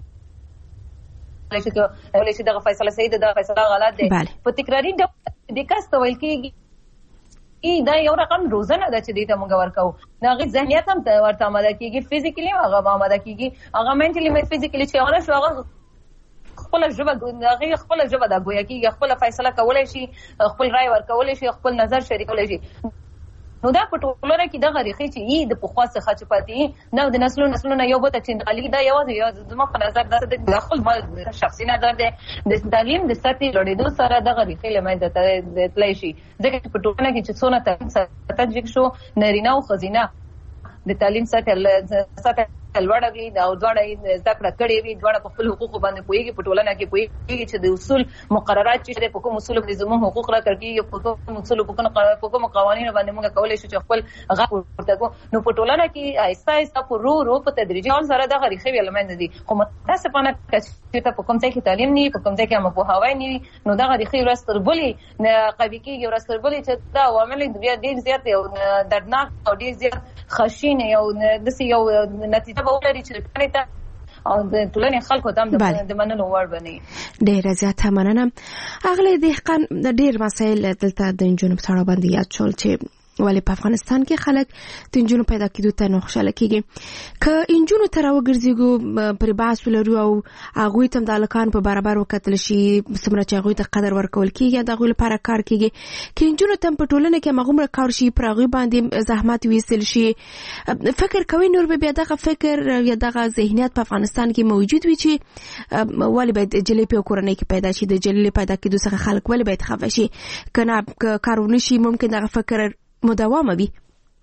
کولی شي دغه فیصله صحیح ده دغه فیصله غلط دی په تکراري ډول د کس ته ویل کېږي دا یو رقم روزنه ده چې دې ته موږ ورکوو د هغې ذهنیت هم ورته آماده کېږي فزیکلي هم هغه آماده کېږي هغه منټلي فزیکلي چې هغه شو هغه خپله ژبه هغې خپله ژبه ده ګویا کېږي خپله فیصله کولی شي خپل رای ورکولی شي خپل نظر شریکولی شي. نو دا په ټولنه کې دغه ریښې چې یي د پخوا څخه چې پاتې نو د نسلونو نسلونه یو بل ته چې انتقالېږي دا یوازې زما په نظر داسې د خپل شخصي نظر دی د تعلیم د سطحې لوړېدو سره دغه ریښې له منځه تللی شي ځکه چې په ټولنه کې چې څونه تعلیم سطح جګ شو نارینه او ښځینه د تعلیم سطح لوړه وي او دواړه زده کړه کړې وي دواړه په خپل حقوقو باندې پوهېږي په ټولنه کې پوهېږي چې د اصول مقررات چې دی په کوم اصولو باندې زموږ حقوق راکړل کېږي په کوم اصولو په کومو قوانینو باندې موږ کولی شو چې خپل غږ پورته کړو. نو په ټولنه کې آهسته آهسته په ورو ورو په تدریجي ډول سره دغه ریښې بیا له منځه ځي خو متاسفانه که چېرته په کوم ځای کې تعلیم نه وي په کوم ځای کې عامه پوهاوی نه وي نو دغه ریښې ورځ تر بلې قوي کېږي ورځ تر بلې چې دا عوامل بیا ډېر زیات یو دردناک او ډېر زیات خشین یو داسې یو نتیجه به ولري چې او د ټولنې خلکو ته هم د منلو وړ بني. ډېره زیاته مننه. اغلې دهقان د ډېر مسایل دلته د نجونو په اړه باندې یاد شول چې ولې په افغانستان کې خلک د انجونو پیدا کېدو ته نه خوشاله کېږي. که انجونو ته راوګرځېږو پر بحث ولرو او هغوی ته هم د هلکانو په برابر وکتل شي څومره چې هغوی ته قدر ورکول کېږي د هغوی لپاره کار کېږي. که انجونو ته هم په ټولنه کې هماغومره کار شي پر هغوی باندې زحمت ویستل شي، فکر کوئ نور به بیا دغه فکر یا دغه ذهنیت په افغانستان کې موجود وي چې ولې باید جلۍ په کورنۍ کې پیدا شي، د جلۍ پیدا کېدو څخه خلک ولې باید خفه شي؟ که نه کار ونه شي ممکن دغه فکر مداومه وي.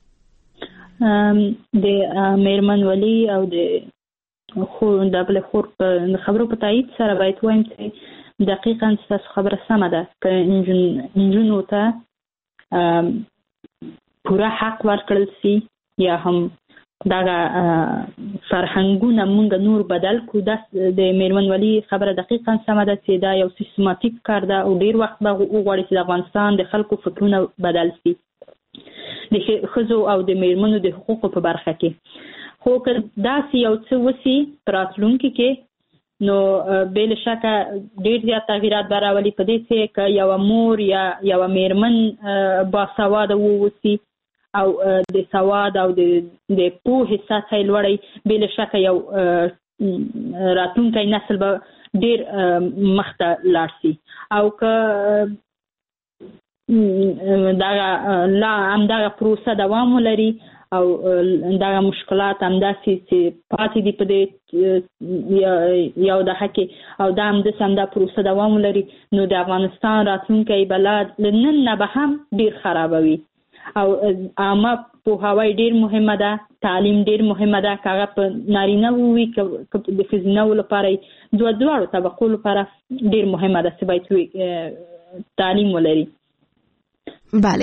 د میرمن ولی او د خو د بل خور په خبرو په تایید سره باید وایم چې دقیقاً تاسو خبره سمه ده که انجونو ته پوره حق ورکړل شي یا هم دغه فرهنګونه مونږ نور بدل کو. د میرمن ولی خبره دقیقاً سمه ده چې دا یو سیستماتیک کار ده او ډیر وخت به وغواړي چې د افغانستان د خلکو فکرونه بدل شي د ښځو او د میرمنو د حقوقو په برخه کې. خو که داسې یو څه وسي په راتلونکي کې نو بې له شکه ډېر زیات تغیرات به راولي په دې چې که یوه مور یا یوه میرمن باسواده واوسي او د سواد او د پوهې سطحه یې لوړی، بې له شکه یو راتلونکی نسل به ډېر مخته لاړ شي. او که دغه لا همدغه پروسه دوام ولري او دغه مشکلات همداسې چې پاتې دي په دې یو دهه کې او دا همداسې همدا پروسه دوام ولري نو د افغانستان راتلونکی به لا له نن نه به هم ډېر خرابوي. او عامه پوهاوی ډېر مهمه ده، تعلیم ډېر مهمه ده، که هغه په نارینه وي که د ښځینهو لپاره دوه دواړو طبقو لپاره ډېر مهمه ده چې باید تعلیم ولري. بله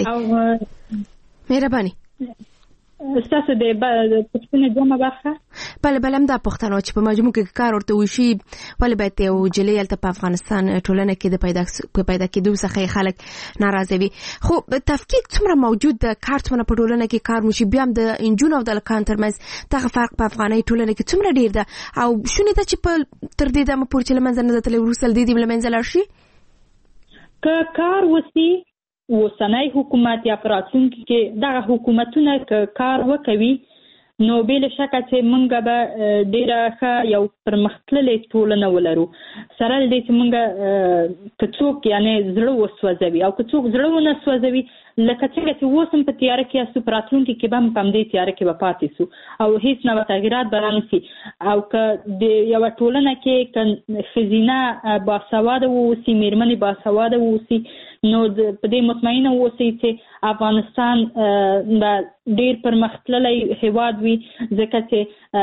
مهرباني ستاسو د پوښتنې دومره برخه. بله بله همدا پوښتنه چې په مجموع کې کار ورته وشي ولې باید یو جلۍ هلته په افغانستان ټولنه کې د پیدا پیدا کېدو څخه خلک ناراضه وي. خو تفکیک څومره موجود ده، کار څومره په ټولنه کې کار وشي، بیا هم د انجونو او د هلکانو ترمنځ دغه فرق په افغاني ټولنه کې څومره ډېر ده او شونې ده چې په تر دې دمه پورې چې له منځه نه ده تللی وروسته له دې دې له منځه لاړ شي؟ که کار وسي اوسنی حکومت یا په راتلونکي کې دغه حکومتونه که کار وکوي نو بې له شکه چې موږ به ډېره ښه یو پرمختللې ټولنه ولرو. سره له دې چې موږ که څوک یعنې زړه وسوځوي او که څوک زړه ونه سوځوي لکه څنګه چې اوس هم په تیاره کې یاستو په راتلونکي کې به هم په همدې تیاره کې به پاتې سو او هېڅ نوع تغیرات به رانشي. او که د یوه ټولنه کې که ښځینه باسواده واوسي، میرمنې باسواده واوسي نو په دې مطمئنه واوسئ چې افغانستان به ډېر پرمختللی هیواد وي، ځکه چې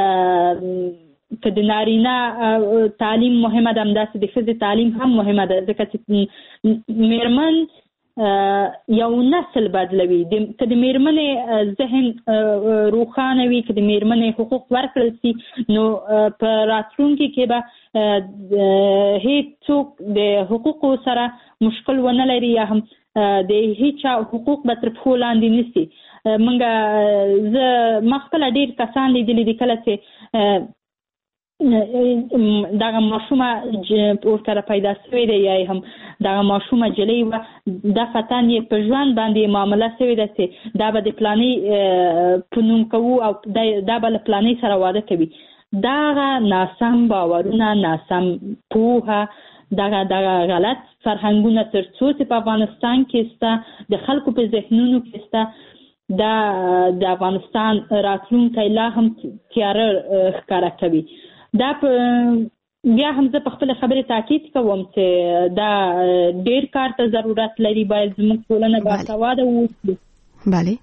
که د نارینه تعلیم مهمه ده همداسې د ښځې تعلیم هم مهمه ده، ځکه چې میرمن یو نسل بدلوي. که د میرمنې ذهن روښانه وي، که د میرمنې حقوق ورکړل شي نو په راتلونکي کې به هیڅ څوک د حقوقو سره مشکل ونه لري یا هم د هیچا حقوق به تر پښو لاندې نشي. موږ زه ما خپله ډېر کسان لیدلي دي کله چې دغه ماشومه ورسره پیدا شوې ده یا هم دغه ماشومه جلۍ وه دفعتاً یې په ژوند باندې معامله شوې ده چې دا به د پلانۍ په نوم کوو او دا به له پلانۍ سره واده کوي. دغه ناسم باورونه، ناسم پوهه، دغه دغه غلط فرهنګونه تر څو چې په افغانستان کې شته، د خلکو په ذهنونو کې شته، دا د افغانستان راتلونکی لا هم تیاره ښکاره کوي. دا بیا هم زه په خپله خبرې تاکید کوم چې دا ډېر کار ته ضرورت لري، باید زموږ ټولنه باسواده واوسي. بله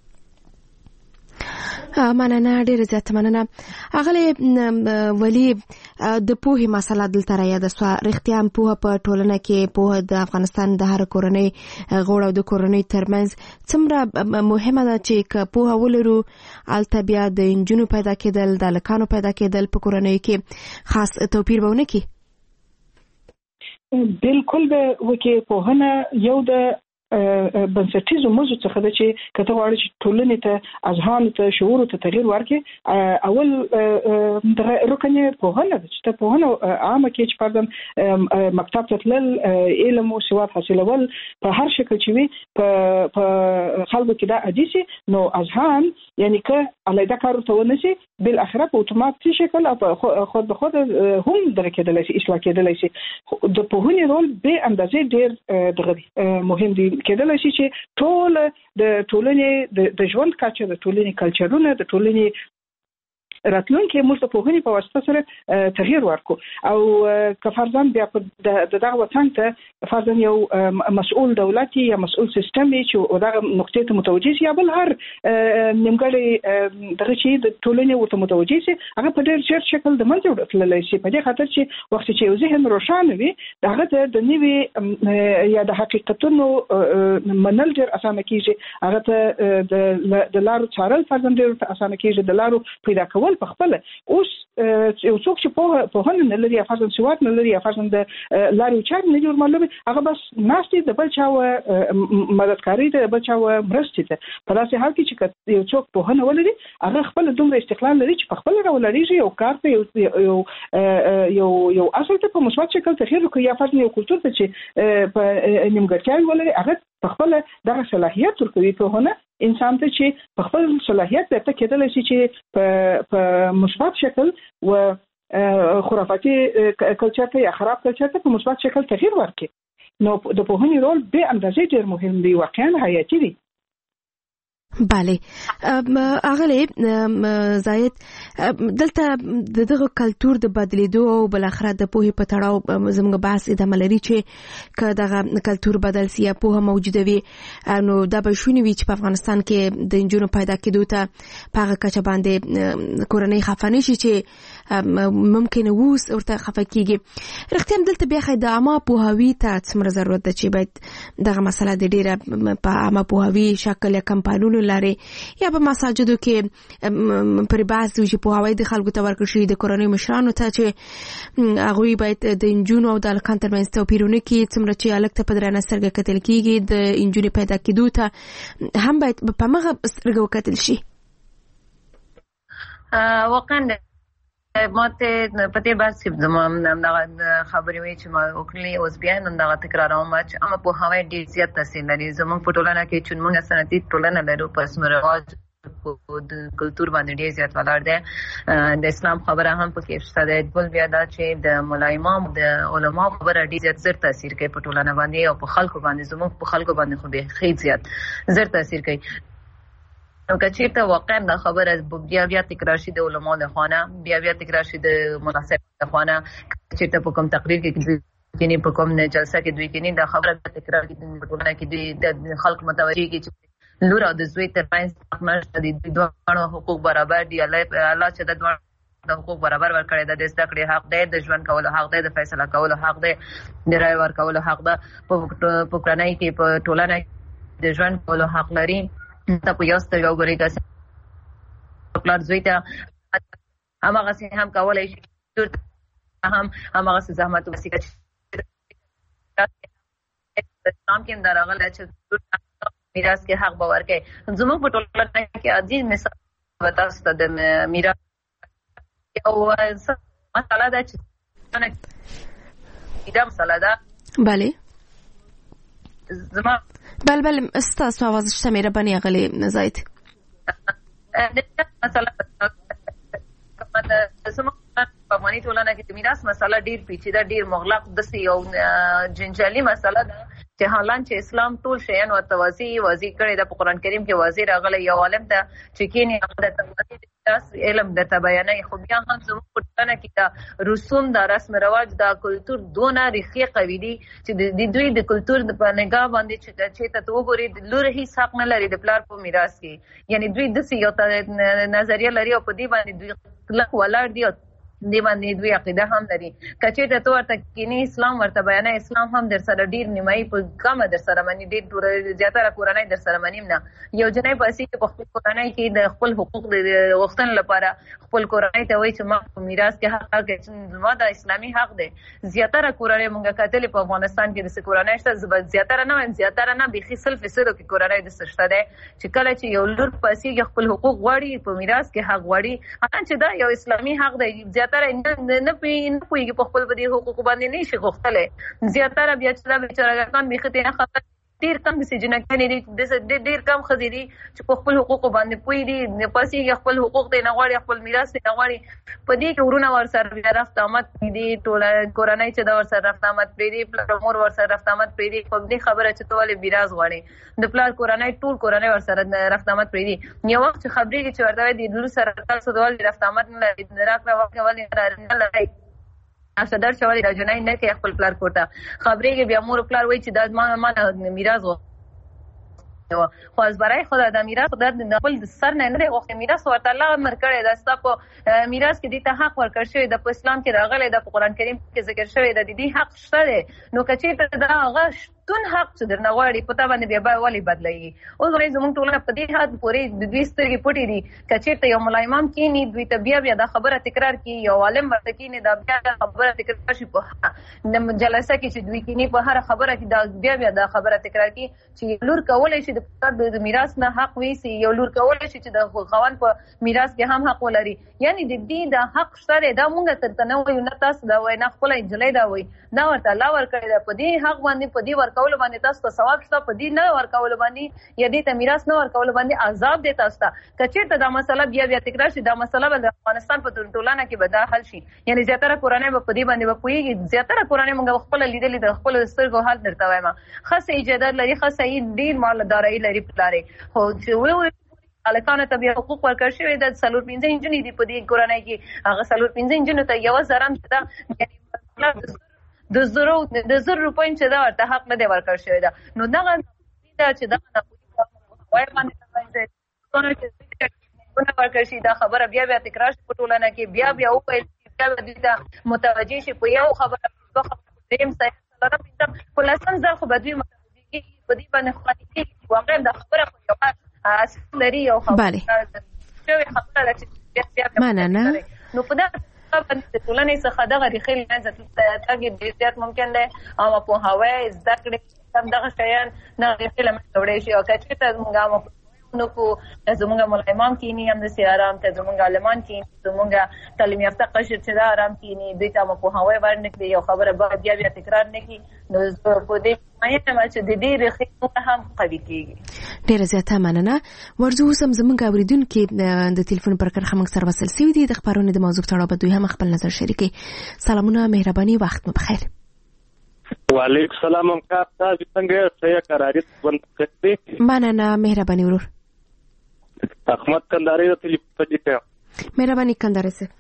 مننه، ډېره زیاته مننه. اغلی ولی د پوهې مسله دلته رایاده سوه. رښتیا هم پوهه په ټولنه کې، پوهه د افغانستان د هر کورنۍ غړو او د کورنۍ ترمنځ څومره مهمه ده چې که پوهه ولرو هلته بیا د نجونو پیدا کېدل، د هلکانو پیدا کېدل په کورنیو کې خاص توپیر به ونه کړي. بالکل به وکړي. پوهنه یو د بنسټیزو موضوع څخه ده چې کته غواړي چې ټولنې ته اذهان ته شعور ته تغییر ورکړي اول د رکن په هله چې ته په هله عامه کې چې پردم مکتب ته تلل علم او سواد حاصلول په هر شکل چې وي په خلکو کې دا عادي نو اذهان یعنی که علیده کار ته ونشي بل اخره په اتوماتیک شکل خود به خود هم درکېدل شي اصلاح کېدل شي د پوهنې رول به اندازې ډېر دغه مهم دی کېدل شي چې ټول د ټولنې د ژوند کچه د ټولنې کلچرونه د ټولنې راتلونکي موږ په پوهنې په واسطه سره تغییر ورکو او که فرضاً بیا د دغه وطن ته فرضاً یو مسؤل دولتي یا مسؤل سیستم چې دغه نقطې ته متوجه شي یا بل هر نیمګړی دغه چې د ټولنې ورته متوجه شي هغه په ډېر ژر شکل د منځه وړل شي په دې خاطر چې وخت چې یو ذهن روښانه وي هغه ته د نوي یا د حقیقتونو منل ډېر اسانه کیږي هغه ته د لارو څارل فرضاً ډېر اسانه کیږي د لارو پیدا کول په خپل اوس یو څوک چې په په هن نه لري افغان سواد نه لري افغان د لاري چار نه جوړ معلومه هغه بس ناشتي د بل چاو مددکاری د بل چاو مرستې ته په داسې حال کې چې یو څوک په هن ولري هغه خپل دومره استقلال لري چې په خپل راولري یو کار ته یو یو یو اصل ته په مثبت شکل تغیر کوي یا فرض یو کلچر ته چې په نیمګړتیا ولري هغه په خپل دغه صلاحیت ورکوي په هنه انسان ته چې په خپل صلاحیت ته کېدل شي چې په په مثبت شکل و خرافاتي کلچر ته یا خراب کلچر ته په مثبت شکل تغییر ورکړي نو د پوهنې رول به اندازې ډېر مهم دی واقعا حیاتي دی بله اغلی زاید دلته دغه کلچر د بدلیدو او بل اخر د پوهې په تړاو زموږ بحث ادامه لري چې که دغه کلچر بدل سي یا پوهه موجوده وي نو دا به شونې وي چې په افغانستان کې د انجونو پیدا کېدو ته په هغه کچه باندې کورنۍ خفه نشي چې ممکن اوس ورته خفه کېږي رښتیا دلته بیا د عامه پوهاوي ته څومره ضرورت ده چې باید دغه مسله د ډېره په عامه پوهاوي شکل یا کمپاینونو لري یا په مساجدو کې پر بعض چې په هوای د خلکو ته ورکړل شي د کورنۍ مشرانو ته چې هغه باید د انجونو او د الکان ترمنځ توپیرونه کې څومره چې الګ ته په درنه سترګه کتل کیږي د انجونې پیدا کېدو ته هم باید په مغه سترګه وکتل شي واقعا ماته پته بس زموږ دغه خبرې وی چې ما وکړلې اوس بیا نن دغه تکراروم چې اما په هوای ډیر زیات تاثیر لري زموږ په ټولنه کې چې موږ سنتي ټولنه لرو پس مرواج د کلچر باندې ډیر زیات ولاړ دی د اسلام خبره هم پکې شته د بل بیا دا چې د مولا امام د علما خبره ډیر زیات زر تاثیر کوي په ټولنه باندې او په خلکو باندې زموږ په خلکو باندې خو به خېت زیات زر تاثیر کوي نو کچېرته واقعا دا خبره بیا بیا تکرار شي د علماء له خوانه بیا بیا تکرار شي د مناسب له خوانه چې په کوم تقریر کې کینی په کوم جلسه کې دوی کینی دا خبره تکرار کې په ټولنه کې د خلک متوجي کې چې لور او د زوی ترمنځ حق نشته د دوه حقوق برابر دي الله الله چې د دوه د حقوق برابر ورکړي د زده کړې حق دی د ژوند کولو حق دی د فیصله کولو حق دی د رای ورکولو حق ده په پکړنۍ کې په ټولنه کې د ژوند کولو حق لري ته په یوسته یو غوري کس پلار زوی ته هغه سي هم کولای شي هم هغه سي زحمت وسیګه اسلام کې درغله چې میراث کې حق باور کوي زموږ په ټولنه کې عزیز مثال وتاسو د میراث او مسله ده چې دا مسله ده بله زما بل بل استاذ آواز شته مې ربانی غلي زاید مثلا زما په باندې ټولنه کې میراث مسله ډیر پیچیده ډیر مغلق د یو جنجالي مسله ده چې حالان چې اسلام ټول شیان او توازی وازی کړي د قرآن کریم کې وازی راغلی یو عالم ته چې کینی د توازی علم د بیانې خو بیا هم زموږ ټولنه کې دا رسوم د رسم رواج د کلچر دونه ریخي قوي دي چې د دوی د کلچر په نگاه باندې چې چې ته وګوري د لور هیڅ حق نه لري د پلار په میراث کې یعنی دوی د یو نظریه لري او په دې باندې دوی کلک ولاړ دي دی باندې دوی عقیده هم لري. کچې ته ورته کینی اسلام ورته بیانې اسلام هم در سره ډیر نیمایي په کم در سره منی ډیر زیاتره کورنۍ در سره منیم نه. یو جنۍ پسې په خپل کورنۍ کې د خپل حقوق د غوښتنې لپاره خپل کورنۍ ته وایي چې ما په میراث کې حق کې ما د اسلامي حق دی. زیاتره کورنۍ مونږه کتلې په افغانستان کې د کورنۍ شته زیاتره نه زیاتره نه بيخي سل فیصد کې کورنۍ د سشته ده چې کله چې یو لور پسې خپل حقوق غواړي په میراث کې حق غواړي هغه چې دا یو اسلامي حق دی. زیاتره نه پی نه پويږي په خپل بدی حقوق باندې نشي غوښتل. زیاتره بیا چې دا بیچارهګان میخته نه خبر ډیر کم د سجنکانې دي ډیر کم خزيدي چې په خپل حقوق باندې پوي دي نه پسې خپل حقوق ته نه غواړي خپل میراث ته نه غواړي. په دې کې ورونه ور سره بیا رفت آمد دي ټول کورنۍ چې دا ور سره رفت آمد پری پلمور ور سره رفت آمد پری په دې خبره چې ټول میراث غواړي د پلار کورنۍ ټول کورنۍ ور سره رفت آمد پری. یو وخت خبرې چې ورته دي د لور سره تاسو ډول رفت آمد نه لري نه راکړه ورکول نه لري اصدر شوالي د جنای نه کې خپل پلار کوټه خبرې کې بیا مور پلار وایي چې دا ما ما میراث خو از برای خدا د میراث د خپل سر نه نه وخت میراث ورته الله امر کړی دا ستاسو میراث کې د ته حق ورکړ شوی د اسلام کې راغلی د قرآن کریم کې ذکر شوی د دې حق شته نو کچې ته دا غش تون حق چې درنه غواړي پتا باندې بیا والی بدلایي. اوس غوړي زموږ ټولنه په دې حد پورې د دوی سترګې پټې دي کچې ته یو ملایمام کینی دوی ته بیا بیا دا خبره تکرار کی یو عالم ورته کینی دا بیا خبره تکرار شي په د جلسه کې چې دوی کینی په هر خبره کې دا بیا بیا دا خبره تکرار کی چې لور کولای شي د میراث نه حق ویسي یو لور کولای شي چې د خوان په میراث کې هم حق ولري. یعنی د دې د حق شته دا مونږ ته تنوع نه تاسو دا وای نه خپل جلای دا وای دا ورته الله ورکړي دا په دې حق باندې په دې ورکول باندې تاسو ته ثواب شته په دې نه ورکول باندې یا دې ته میراث نه ورکول باندې عذاب دی تاسو ته. کچېرته دا مسله بیا بیا تکرار شي دا مسله د افغانستان په ټولنه کې به دا حل شي. یعنی زیاتره کورنۍ په دې باندې به پويږي زیاتره کورنۍ مونږ خپل لیدلې د خپل سترګو حال درته وایم خاصه ایجادات لري خاصه ډیر مالداري لري پلاري خو چې وی الکانو ته بیا حقوق ورکړ شوی د سلور پنځه انجنې دی په دې کورنۍ کې هغه سلور پنځه انجنې ته یو زرم دا یعنی د زرو د زر روپۍ چې دا ورته حق نه دی ورکړ شوی دا نو دغه دا چې دا وای باندې څنګه ورکړ شي دا خبره بیا بیا تکرار شي په ټولنه کې بیا بیا او بیا بیا متوجه شي په یو خبره په خبره دیم سره پینځم خلاصن ځل خو بدوی متوجه په دې باندې خالي واقعا دا خبره خو یو اصل لري او خبره شوی خبره چې بیا بیا مننه نو په دا باندې ټولنې څخه دغه ریخل نه ځکه د زیات ممکن ده او په هواي زده کړې هم دغه شیان نه ریخل مې جوړې شي او کچې ته موږ نو کو زمونږ ملایمان کینی هم د سیارام ته زمونږ علمان کینی زمونږ تعلیم یافته قشر چې دا آرام کینی دوی ته په هواي ورنکړي یو خبره باید بیا بیا تکرار نه کی نو په دې معنی چې د دې ریخل هم قوي کیږي. ډیره زیاته مننه. ورځو سم زمونږ اوریدونکو د ټلیفون پر کرخه موږ سره وصل سوي دي د خبرونو د موضوع په اړه دوی هم خپل نظر شریکي. سلامونه مهرباني وخت مو بخیر. وعلیکم السلام هم کا تاسو څنګه څه قراری بند کړی مننه مهرباني ورور احمد کنداری د ټلیفون په دې ته مهرباني کنداری سره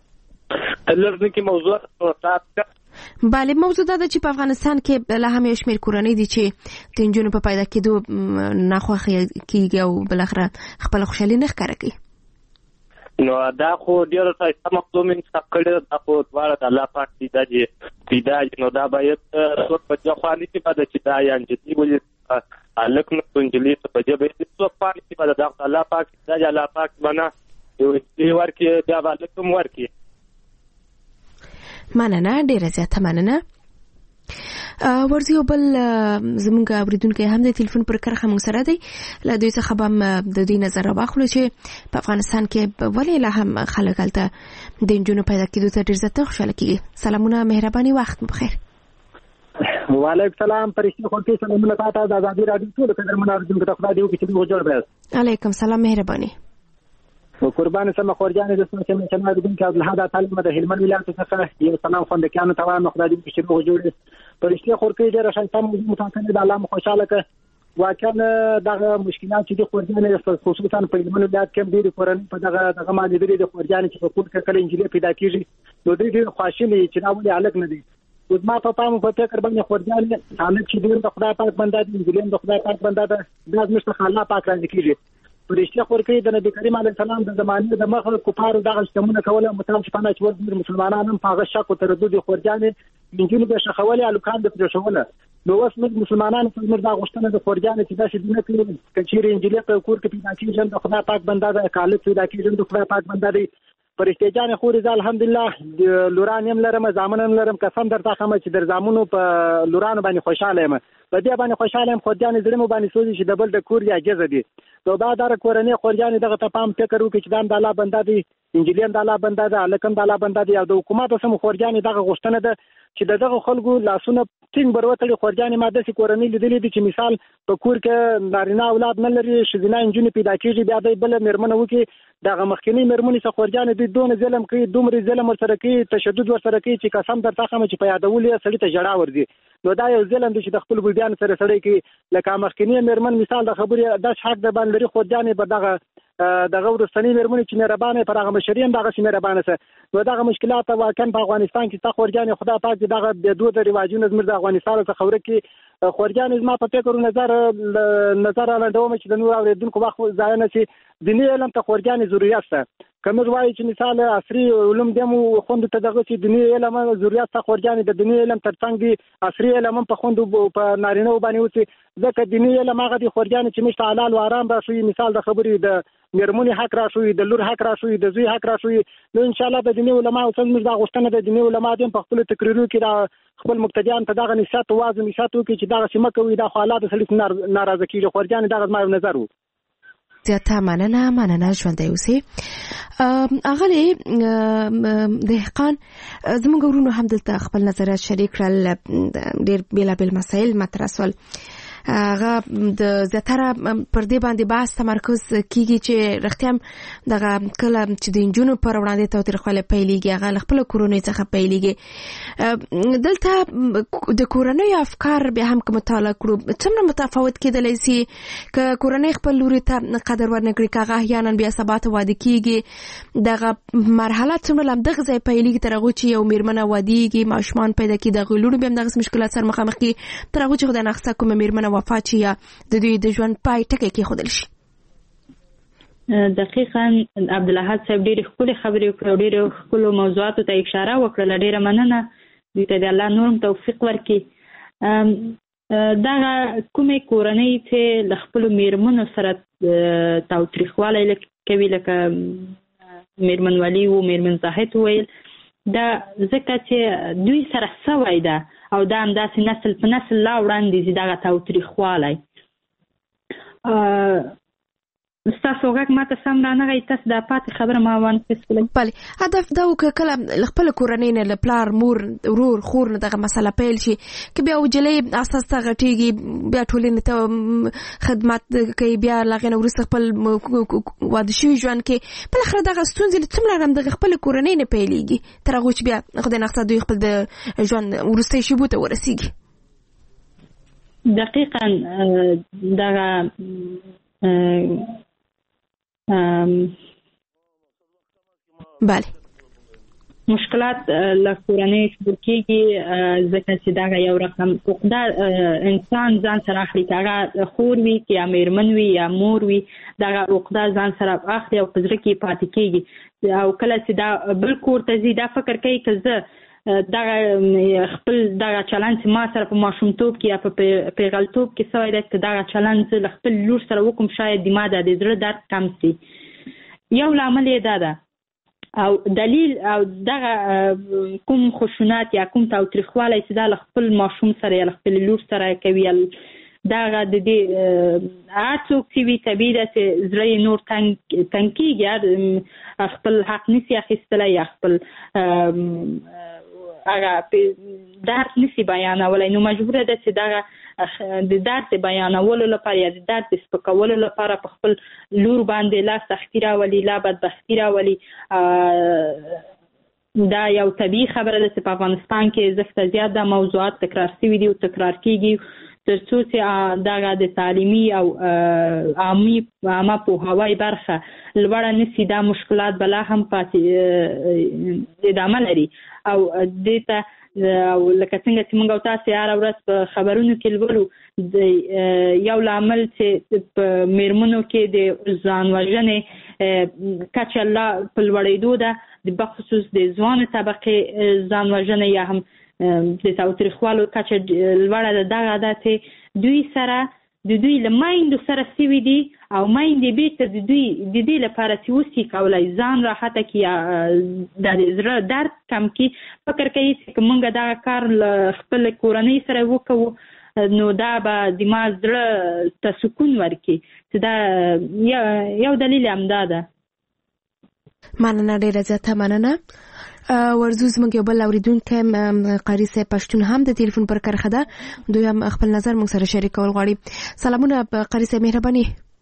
لږ کې موضوع تاسو بله موضوع دا چې په افغانستان کې له هم یو شمېر کورنۍ دي چې د نجونو په پیدا کېدو ناخوښه کېږي او بالاخره خپل خوشحالي نه ښکاره کوي. نو دا خو ډېره ښایسته موضوع مې انتخاب کړې ده دا خو دواړه د الله پاک پیدا دي پیدا نو دا باید څوک په دې خوا نشي باید چې دا یا نجلۍ ولې هلک نه کړو نجلۍ ته په دې باید څوک پا نشي باید دا الله پاک پیدا دی الله پاک بنا یو نجلۍ ورکړي بیا به هلک هم ورکړي. مننه ډیره زیاته مننه. ورځي او بل زمونږ اوریدونکو هم د ټلیفون پر کرخه موږ سره دی له دوی څخه به د دې نظر واخلو چې په افغانستان کې ولې لا هم خلک هلته د نجونو پیدا کېدو ته ډېر زیات خوشحاله کېږي. سلامونه مهرباني وخت مو بخیر. وعلیکم السلام پرشتي خو کې سلامونه تاسو د آزادي رادیو ټول قدرمن اوریدونکو ته خدای دې وکړي چې موږ جوړ بیاست. علیکم سلام مهرباني. قربان سم خورجان د سم چې چې نادین کې عبدالحد تعلیم د هلمند ولایت څخه یو سلام خوندکانو ته وایم خدای دې چې موږ جوړ پرشتي خو کې ډېر شانته موږ متاکد د الله خوشاله ک واکن دغه مشکلات چې د خورجان خصوصا په هلمند ولایت کې ډېر کورن په دغه دغه ماده د خورجان چې په کور کې کله انجلې پیدا کیږي نو ډېر خوشاله چې دا ولې الګ نه دي اوس ما په پام په فکر باندې خورجان حالت چې د خدای پاک بنده دي انجلې د خدای پاک بنده ده د زموږ الله پاک راځي کیږي پرشتي خورکې د نبی کریم علیه السلام د زمانې د مخه کفارو دغه شتمونه کوله متاسفانه چې ور مسلمانان هم هغه شک او تردد خورجانې انجونو به شخولې الوکان د پرشوله نو اوس موږ مسلمانان په موږ دا غوښتنه د خورجانې چې دا شي دینه کوي کچېری انجیل په کور کې پیدا کیږي د خدای پاک بنده د کالت پیدا کیږي د خدای پاک بنده دی پرشتي جان خوري ز الحمدلله لورانیم لرم زامنم لرم قسم درته خمه چې در زامنو په لورانو باندې خوشاله یم په دې باندې خوشاله یم خورجانې زړه باندې سوزي چې د بل د کور یا جزه دي نو دا در کورنۍ خورجانې دغه ته پام فکر وکړي چې د الله بنده دی انجیلین د الله بنده ده لکم د الله بنده دی او د حکومت سم خورجانې دغه غوښتنه ده چې دغه خلکو لاسونه ټینګ بروتړي خورجانې ماده سي کورنۍ لیدلې دي چې مثال په کور کې نارینه اولاد نه لري شذینه انجونی پیدا کیږي بیا د بل مرمنه وکي دغه مخکنی مرمنې څخه خورجانې د دون ظلم کوي دومره ظلم ورسره کوي تشدد ورسره کوي چې قسم درته خمه چې په یادولې سړی ته جړا ور دي نو دا یو ظلم دی چې د خپل بلدان سره سړی کوي لکه مخکنی مرمن مثال د خبرې د حق د باندې لري خورجانې په دغه دغه ورستنی مرمنې چې مهربانه پر هغه مشرین دغه چې مهربانه سه نو دغه مشکلات واقعا په افغانستان کې تا خورجانې خدا پاک دغه د دوه د رواجونو زموږ د افغانستان څخه خبره کې خورجانې زما په فکر نظر نظر لاندوم چې د نور اوریدونکو وخت ځای نه شي دیني علم ته خورجانې ضرورت ده کوم وایي چې مثال عصري علوم دمو خوند ته دغه چې دیني علم ضرورت ته خورجانې د دیني علم ترڅنګ دي عصري علم په خوند په نارینه باندې وتی ځکه دیني علم هغه دي خورجانې چې مشت حلال او حرام راشي مثال د خبرې د مرمونی حق راشي د لور حق راشي د زوی حق راشي نو ان شاء الله د دیني علماء او څنګه د غوښتنه د دیني علماء دیم په خپل تقریرو کې خپل مقتدیان ته دغه نشات وازن نشات وکړي چې دغه سیمه کوي د حالات سلیت ناراضه کیږي خورجانې دغه ما نظر وو زیاته مننه مننه ژوندۍ اوسې اغلی دهقان زموږ ورونو هم دلته خپل نظریات شریک کړل ډېر بیلابیل مسایل مطرح شول هغه د زیاتره پر دې باندې بحث تمرکز کیږي چې رښتیا دغه کله چې د انجونو پر وړاندې تاوتریخوالی پیلېږي هغه خپل کورنۍ څخه پیلېږي دلته د کورنۍ افکار بیا هم که مطالعه کړو څومره متفاوت کېدلی سي که کورنۍ خپل لوري ته قدر ورنکړي که هغه احیانا بیا سبا ته واده کېږي دغه مرحله څومره له همدغه ځای پیلېږي تر هغو چې یو میرمنه وادېږي ماشومان پیدا کړي د هغوی لوڼو بیا همدغسې مشکلات سره مخامخ کړي تر هغو چې خدای ناخسته کومه میرمنه وفات شي یا د دوی د ژوند پای ټکی کېښودل شي دقیقاً عبدالاحد صاحب ډېرې ښکلې خبرې وکړې او ډېرو ښکلو موضوعاتو ته اشاره وکړله ډېره مننه دوی ته د الله نور توفیق ورکړي دغه کومې کورنۍ چې له خپلو میرمنو سره تاوتریخوالی کوي لکه میرمنولي و میرمن زاهد وویل دا ځکه چې دوی سره سوی ده او دا همداسې نسل په نسل لا وړاندې ځي دغه تاوتریخوالی ستاسو غږ ماته سم رانغی تاسو دا پاتې خبره ما وانخیستلی بلې هدف دا و که کله له خپله کورنۍ نه له پلار مور ورور خور نه دغه مسله پیل شي که بیا نجلۍ اساس ته غټېږي بیا ټولنې ته خدمت کوي بیا له هغې نه وروسته خپل واده شوي ژوند کې بالاخره دغه ستونزې له څومره همدغه خپله کورنۍ نه پیلېږي تر هغو چې بیا خدای ناخسته دوی خپل د ژوند وروستۍ شیبو ته ورسېږي دقیقاً دغه بله مشکلات له کورنۍ شروع کېږي ځکه چې دغه یو رقم عقده انسان ځان سره اخلي که هغه خور وي که یا میرمن وي یا مور وي دغه عقده ځان سره اخلي او په زړه کې پاتې کېږي او کله چې دا بل کور ته ځي دا فکر کوي که زه دغه خپل دغه چلند چې ما سره په ماشومتوب کې یا په پیغلتوب کې سوی دی که دغه چلند زه له خپل لور سره وکړم شاید د ما د زړه درد کم سي یو لامل یې دا ده او دلیل او دغه کوم خشونت یا کوم تاوتریخوالی چې دا له خپل ماشوم سره یا له خپل لور سره کوي دغه د دې هر څوک چې وي طبیعي ده چې زړه یې نور تنګ کېږي خپل حق نسي اخیستلی یا خپل هغه درد نسي بیانولی نو مجبوره ده چې دغه د درد بیانولو لپاره یا د درد سپکولو لپاره په خپل لور باندې لا سختي راولي لا بدبختي راولي دا یو طبیعي خبره ده چې په افغانستان کې زښته زیات دا موضوعات تکرار شوي دي او تکرار کېږي تر څو چې دغه د تعلیمي او عامي عامه پوهاوی برخه لوړه نسي دا مشکلات بلا هم پاتې ادامه لري او دې ته او لکه څنګه چې موږ تاسو هر ورځ په خبرونو کې لولو د یو لامل چې په میرمنو کې د ځان وژنې کچه لا په لوړېدو ده د بخصوص د ځوان طبقه ځان وژنې یا هم د تاوتریخوالو کچه لوړه ده. دغه عادت دوی سره د دوی له مایندو سره سوي دي او مایندې بیرته د دوی د دې لپاره چې اوسي کولی ځان راحته کړي یا د زړه درد کم کړي فکر کوي چې موږ دغه کار له خپلې کورنۍ سره وکړو نو دا به د ما زړه ته سکون ورکړي چې دا یو دلیل همدا ده. مننه ډېره زیاته مننه. ورزو زموږ یو بل اوریدونکی قاری صاحب پښتون هم د ټلیفون پر کرخه ده دوی هم خپل نظر موږ سره شریکول غواړي. سلامونه قاری صاحب مهرباني.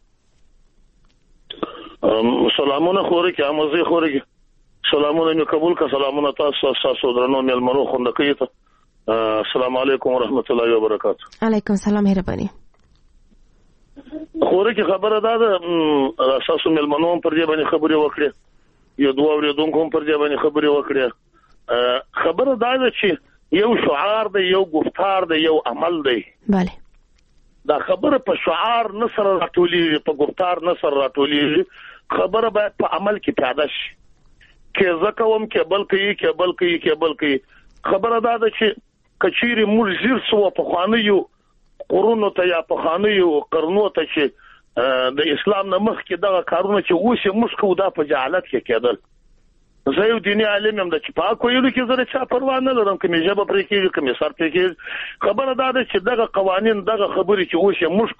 سلامونه خوري کې امزي خوري کې سلامونه مې قبول کا سلامونه تاسو تاسو درنو مېلمنو خوندکې ته السلام علیکم ورحمت الله وبرکاته. علیکم السلام مهرباني. خوري کې خبره ده تاسو مېلمنو پر دې باندې خبرې وکړي یو دوه اوریدونکو پر دې باندې خبرې وکړي. خبره ده چې یو شعار دی یو گفتار دی یو عمل دی. bale دا خبره په شعار نه سره راټولېږي په گفتار نه سره راټولېږي. خبره باید په عمل کې پیدا شي کې زکوم کې بل کې کې بل کې کې بل کې. خبره ده چې کچيري موږ زیر سو په خوانیو قرونو ته یا په خوانیو قرنو ته چې د اسلام نه مخ کې دغه کارونه چې اوس موږ کو دا په جهالت کې کېدل. زه یو دیني عالم هم د چې پاک ویلو کې زره چا پروا نه لرم کومې ژبه پرې کېږي کومې سر پرې کېږي. خبره ده چې دغه قوانین دغه خبرې چې اوس موږ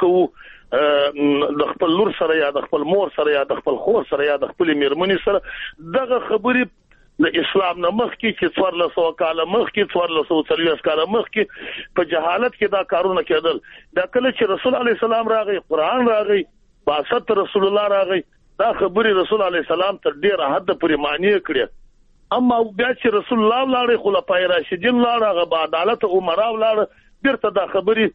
کوو د خپل لور سره یا د خپل مور سره یا د خپل خور سره یا د خپل میرمنې سره دغه خبرې د اسلام نه مخ کې چې څوارلس سوه کاله مخ کې څوارلس سوه څلوېښت کاله مخ کې په جهالت کې دا کارونه کېدل. دا کله چې رسول الله سلام راغی قرآن راغی بعثت رسول الله راغی دا خبرې رسول الله سلام تر ډېره حد پورې معنی کړې. اما بیا چې رسول الله لاړ خلفای راشدین لاړ هغه با عدالت عمرا لاړ بیرته دا خبرې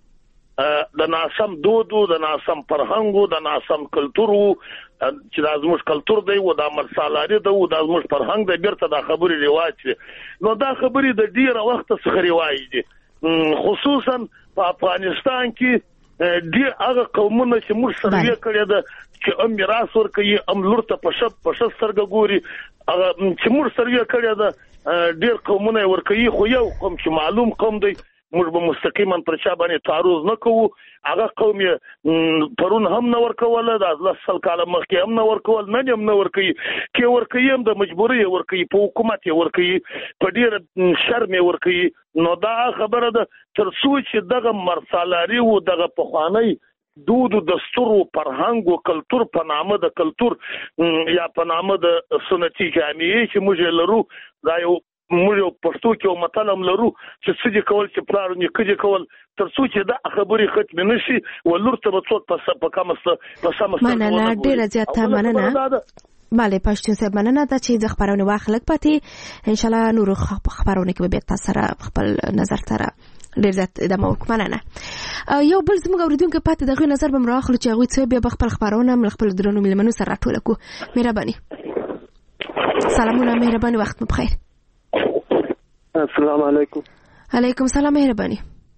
د ناسم دودو د ناسم فرهنګو د ناسم کلتور چې د زموږ کلتور دی او د مرسالاري دی او د زموږ فرهنګ دی بیرته دا خبرې رواج دي. نو دا خبرې د ډیره وخت څخه رواج دي خصوصا په افغانستان کې ډیر هغه قومونه چې موږ سره یې کړی ده چې ام میراث ورکوي ام لور ته په شپ په شپ سترګه ګوري هغه چې موږ سره یې کړی ده ډیر قومونه ورکوي خو یو قوم چې معلوم قوم دی موږ به مستقیما پر چا باندې تعرض نه کوو. هغه قوم یې پرون هم نه ورکول د لس سل کاله مخکې هم نه ورکول نن هم نه ورکوي کې ورکوي هم د مجبورۍ یې ورکوي په حکومت یې ورکوي په ډېر شرم یې ورکوي. نو دا خبره ده تر څو چې دغه مرسالاري و دغه پخوانی دود او دستور او فرهنګ او کلتور په نامه د کلتور یا په نامه د سنتي جامعې چې موږ لرو دا یو موږ یو پښتو کې متل هم لرو چې څه کول چې پلار نه کړي کول تر څو چې دا خبرې ختم نشي ولور ته څوک په په کومه په سمه مننه ډیره زیاته مننه. bale پښتون صاحب مننه دا چې د خبرونه واخلک پاتې ان شاء الله نور خبرونه کې به تاسو سره خپل نظر سره ډیر زیات د موکمنه. یو بل زموږ اوریدونکو پاتې دغه نظر به مراخلو چې هغه څه به خپل خبرونه مل خپل درنو ملمنو سره راټول کو. مهرباني. سلامونه مهرباني وخت مو بخیر. السلام علیکم. علیکم السلام مهرباني.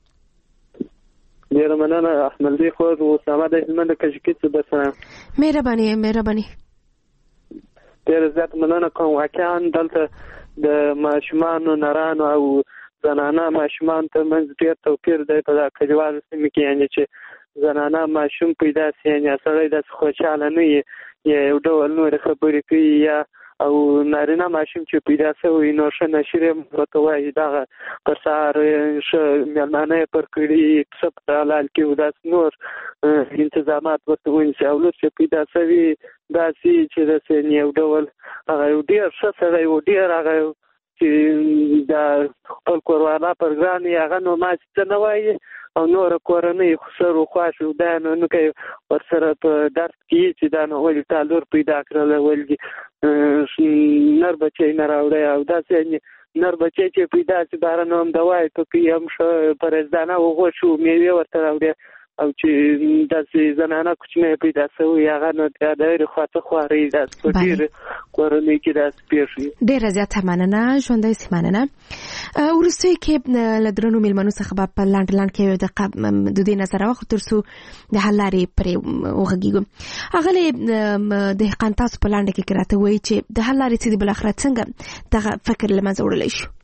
ډیر مننه احمد دی خو اسامه د هلمند کجکي څخه بسره مهرباني مهرباني. ډیر زیات مننه کوم واقعا دلته د ماشومان نارانو او زنانه ماشومان ته منځ ډیر توپیر دی په کلیوالو سیمه کې یعنی چې زنانه ماشوم پیدا سي یعنی سړی د خوشاله نه یو ډول نور خبرې کوي یا او نارینه ماشوم چې پیدا شوی نو ښه نشریه ورته وایي دغه پر سهار ښه میلمانه پر کړي څه په حلال کې داسې نور انتظامات ورته ونیسي او لور چې پیدا شوي داسې چې داسې یو ډول هغه یو ډېر ښه سړی و ډېر هغه چې د خپل کوروالا پر ګران یې هغه نو ما څه نه وایي او نور کورنۍ خسر او خواش او دا نو نو کوي ورسره په درس کې چې دا نو ولې تا لور پیدا کړل ولې نر بچی نه راوړی او داسې نر بچی چې پیدا چې باره نو هم دوای په کې هم ښه پرېزدانه وغوښو میوې ورته راوړی او چې د زنانه کوچنی پیدا شوی هغه نه د ډېر خاطر خواري د ډېر کورنۍ کې د سپیشي ډېر زیات مننه ژوندۍ سیمانه ورسته کې لدرنو ملمنو څخه په لاند لاند کې د د دې نظر واخ ترسو د حلاري پرې وغږیږي هغه د قانتاس په لاند کې کراته وایي چې د حلاري چې بل اخرت څنګه دغه فکر لمنځه وړل شي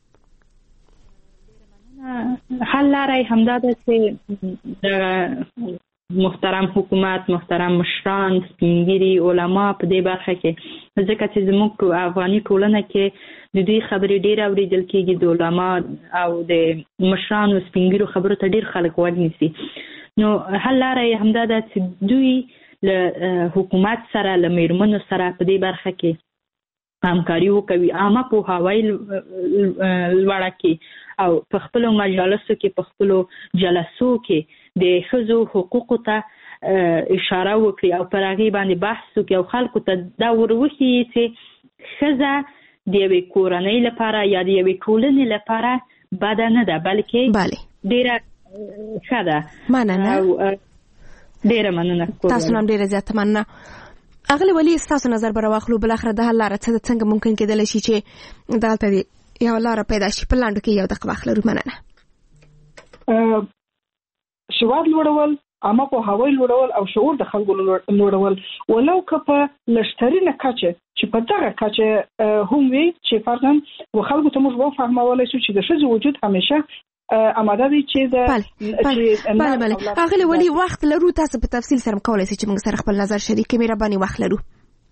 حل لارای همدا ده چې د محترم حکومت محترم مشران سپینګری علما په دې برخه کې ځکه چې زموږ افغاني ټولنه کې د دې خبرې ډېر اوریدل کېږي د علما او د مشران او سپینګرو خبرو ته ډېر خلک وړ نیسي نو حل لارای همدا ده چې دوی له حکومت سره له میرمنو سره په دې برخه کې همکاري وکوي عامه پوهاوی لوړه کړي او په خپل مجالسو کې په خپل جلسو کې د ښځو حقوقو ته اشاره وکړي او پر هغه باندې بحث وکړي او خلکو ته دا وروخي چې ښځه د یوې کورنۍ لپاره یا د یوې ټولنې لپاره بد نه ده بلکې ډېره ښه ده مننه ډېره مننه تاسو هم ډېره زیاته مننه اغلی ولی تاسو نظر بر واخلو بل اخر د حل لار څنګه ممکن کېدل شي چې دالته یو لار پیدا شي په لاندو کې یو د واخلو مننه شواد لوړول اما په هوای لوړول او شعور د خلکو لوړول ولو که په لشترینه کچه چې په دغه کچه هم وي چې فرضاً و خلکو ته موږ وفهمولای شو چې د ښځې وجود همیشه اماده دي چې د بله بله هغه ولی وخت لرو تاسو په تفصیل سره کولای شئ چې موږ سره خپل نظر شریک کړئ مهرباني وخت لرو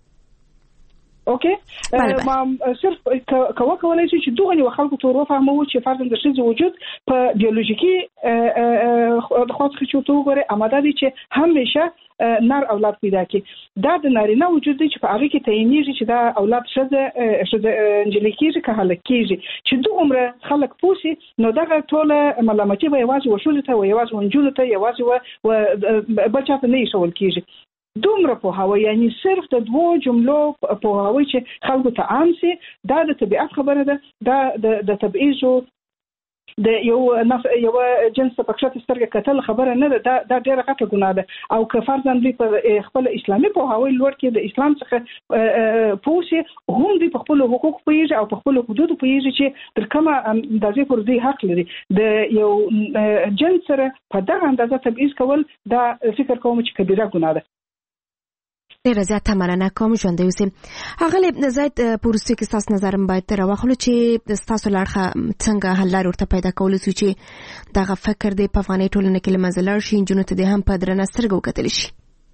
اوکې ما صرف کوه کولای شي چې دوه خلکو ته وفهمو چې فرضاً د ښځې وجود په بیولوژیکي د خاص خچوتو غره اماده دي چې همیشه نر اولاد پیدا کړي دا د نارینه وجود دی چې په هغه کې تعینېږي چې دا اولاد ښځه ښځه انجلۍ کېږي که هلک کېږي چې دومره خلک پوسي نو دغه ټوله ملامتي به یوازې وښځو ته و یوازې نجونو ته یوازې و بل چاته نه ایښول کېږي دومره پوهاوی یعنی صرف د دوو جملو پوهاوی چې خلکو ته عام سي دا د طبيعت خبره ده دا د تبعیض د یو نف یو جنس په کښته سترګه کتل خبره نه ده دا ډیره غټه ګناه ده او که فرضاً دوی په خپل اسلامي پوهاوی لوړ کې د اسلام څخه پوسي هم دوی په خپل حقوق پوهیږي او په خپل حدود پوهیږي چې تر کومه اندازې پر دوی حق لري د یو جنس سره په دغه اندازه تبعیض کول دا فکر کوم چې کبیره ګناه ده ډیره زیاته مننه کوم ژوندۍ اوسئ هغه زید پورسته کې تاسو نظرم باید تر واخلو چې تاسو لارخه څنګه حل لار ورته پیدا کول سو چې دغه فکر دی په افغاني ټولنه کې لمزلار شي جنونو ته د هم په درنه سترګو کتل شي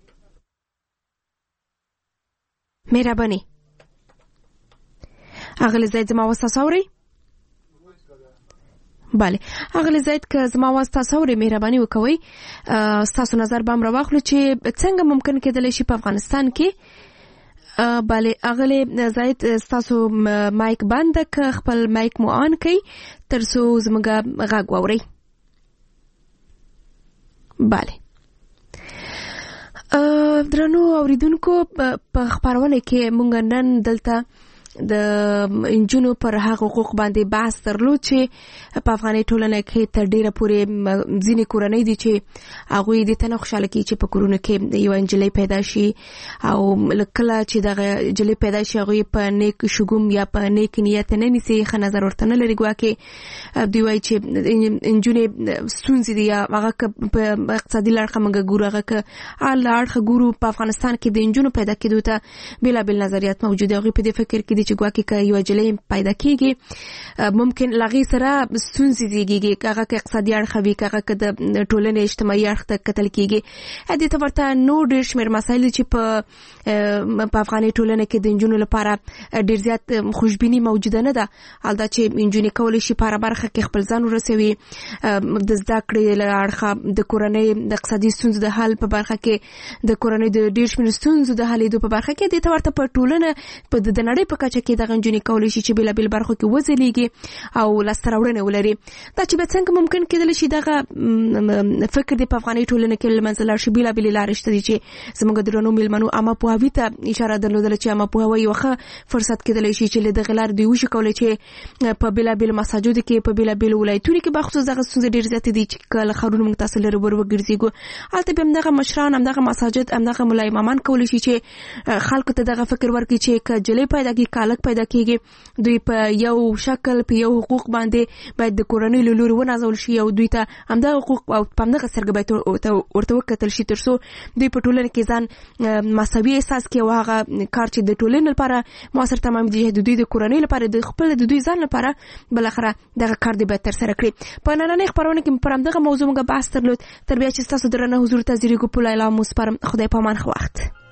مهرباني هغه زید زما واسطه سوري بله اغلی زید که زما واسطه سوري مهرباني وکوي تاسو نظر بام را واخلو چې څنګه ممکن کېدلی شي په افغانستان کې بله اغلی زید تاسو مایک بند ک خپل مایک مو آن کړئ ترڅو زموږ غږ واورئ بله درنو اوریدونکو په خبرونه کې مونږ نن دلته د انجونو پر هغه حقوق باندې بحث درلود چې په افغاني ټولنه کې تر ډیره پورې ځینې کورنۍ دي چې هغوی د تنه خوشاله کی چې په کورونه کې یو انجلۍ پیدا شي او کله چې دغه انجلۍ پیدا شي هغوی په نیک شګوم یا په نیک نیت نه نیسي ښه نظر ورته نه لري ګواکې دوی وایي چې انجونې ستونزې دي یا هغه په اقتصادي لړخه موږ ګورو هغه که اله اړخه ګورو په افغانستان کې د انجونو پیدا کېدو ته بېلابېل نظریات موجود دي هغوی په دې فکر کې چې ګواکې که یو انجلۍ پیدا کېږي ممکن له هغې سره ستونزې زیږېږي هغه که اقتصادي اړخه وي که هغه که د ټولنې اجتماعي اړخ ته کتل کېږي دې ته ورته نور ډېر شمېر مسایل چې په په افغاني ټولنه کې د نجونو لپاره ډېر زیات خوشبیني موجوده نه ده هلته چې نجونې کولی شي په هره برخه کې خپل ځان ورسوي د زده کړې له اړخه د کورنۍ د اقتصادي ستونزو د حل په برخه کې د کورنۍ د ډېر شمېر ستونزو د حلېدو په برخه کې دې ته ورته په ټولنه په د نړۍ په کچه کچه کې دغه جنې کولای شي چې بل بل برخو کې وځلېږي او لستراوړنه ولري. دا چې به څنګه ممکن کېدل شي دغه فکر د افغاني ټولنې کې لمنځل شي بل بل لارې شته چې زموږ درنو ملمنو اما پوهاوی ته اشاره درلودل چې اما پوهاوی یوخه فرصت کېدل شي چې د غلار دی وشي کولای چې په بل بل مساجد کې په بل بل ولایتونو کې بخصوص دغه څه ډیر زیات دي چې کله خرونه متصل لري ور وګرځيګو البته به دغه مشران هم دغه مساجد هم دغه مولای امامان کولای شي چې خلکو ته دغه فکر ورکړي چې کجلې پیدا کی کالک پیدا کیږي دوی په یو شکل په یو حقوق باندې باید د کورنۍ لوري ونازول شي او دوی ته هم دغه حقوق او په دغه سرګبایت ورته وکتل شي ترڅو دوی په ټولنه کې ځان مساوي احساس کوي او هغه کار چې د ټولنې لپاره موثر تمام دي د دوی د کورنۍ لپاره د خپل د دوی ځان لپاره بل اخره دغه کار دی به تر سره کړی. په نننۍ خبرونه کې پر همدغه موضوع موږ بحث درلود. تر بیا چې تاسو درنه حضور ته زیریګو په لایلا مو سپارم. خدای پامان خو وخت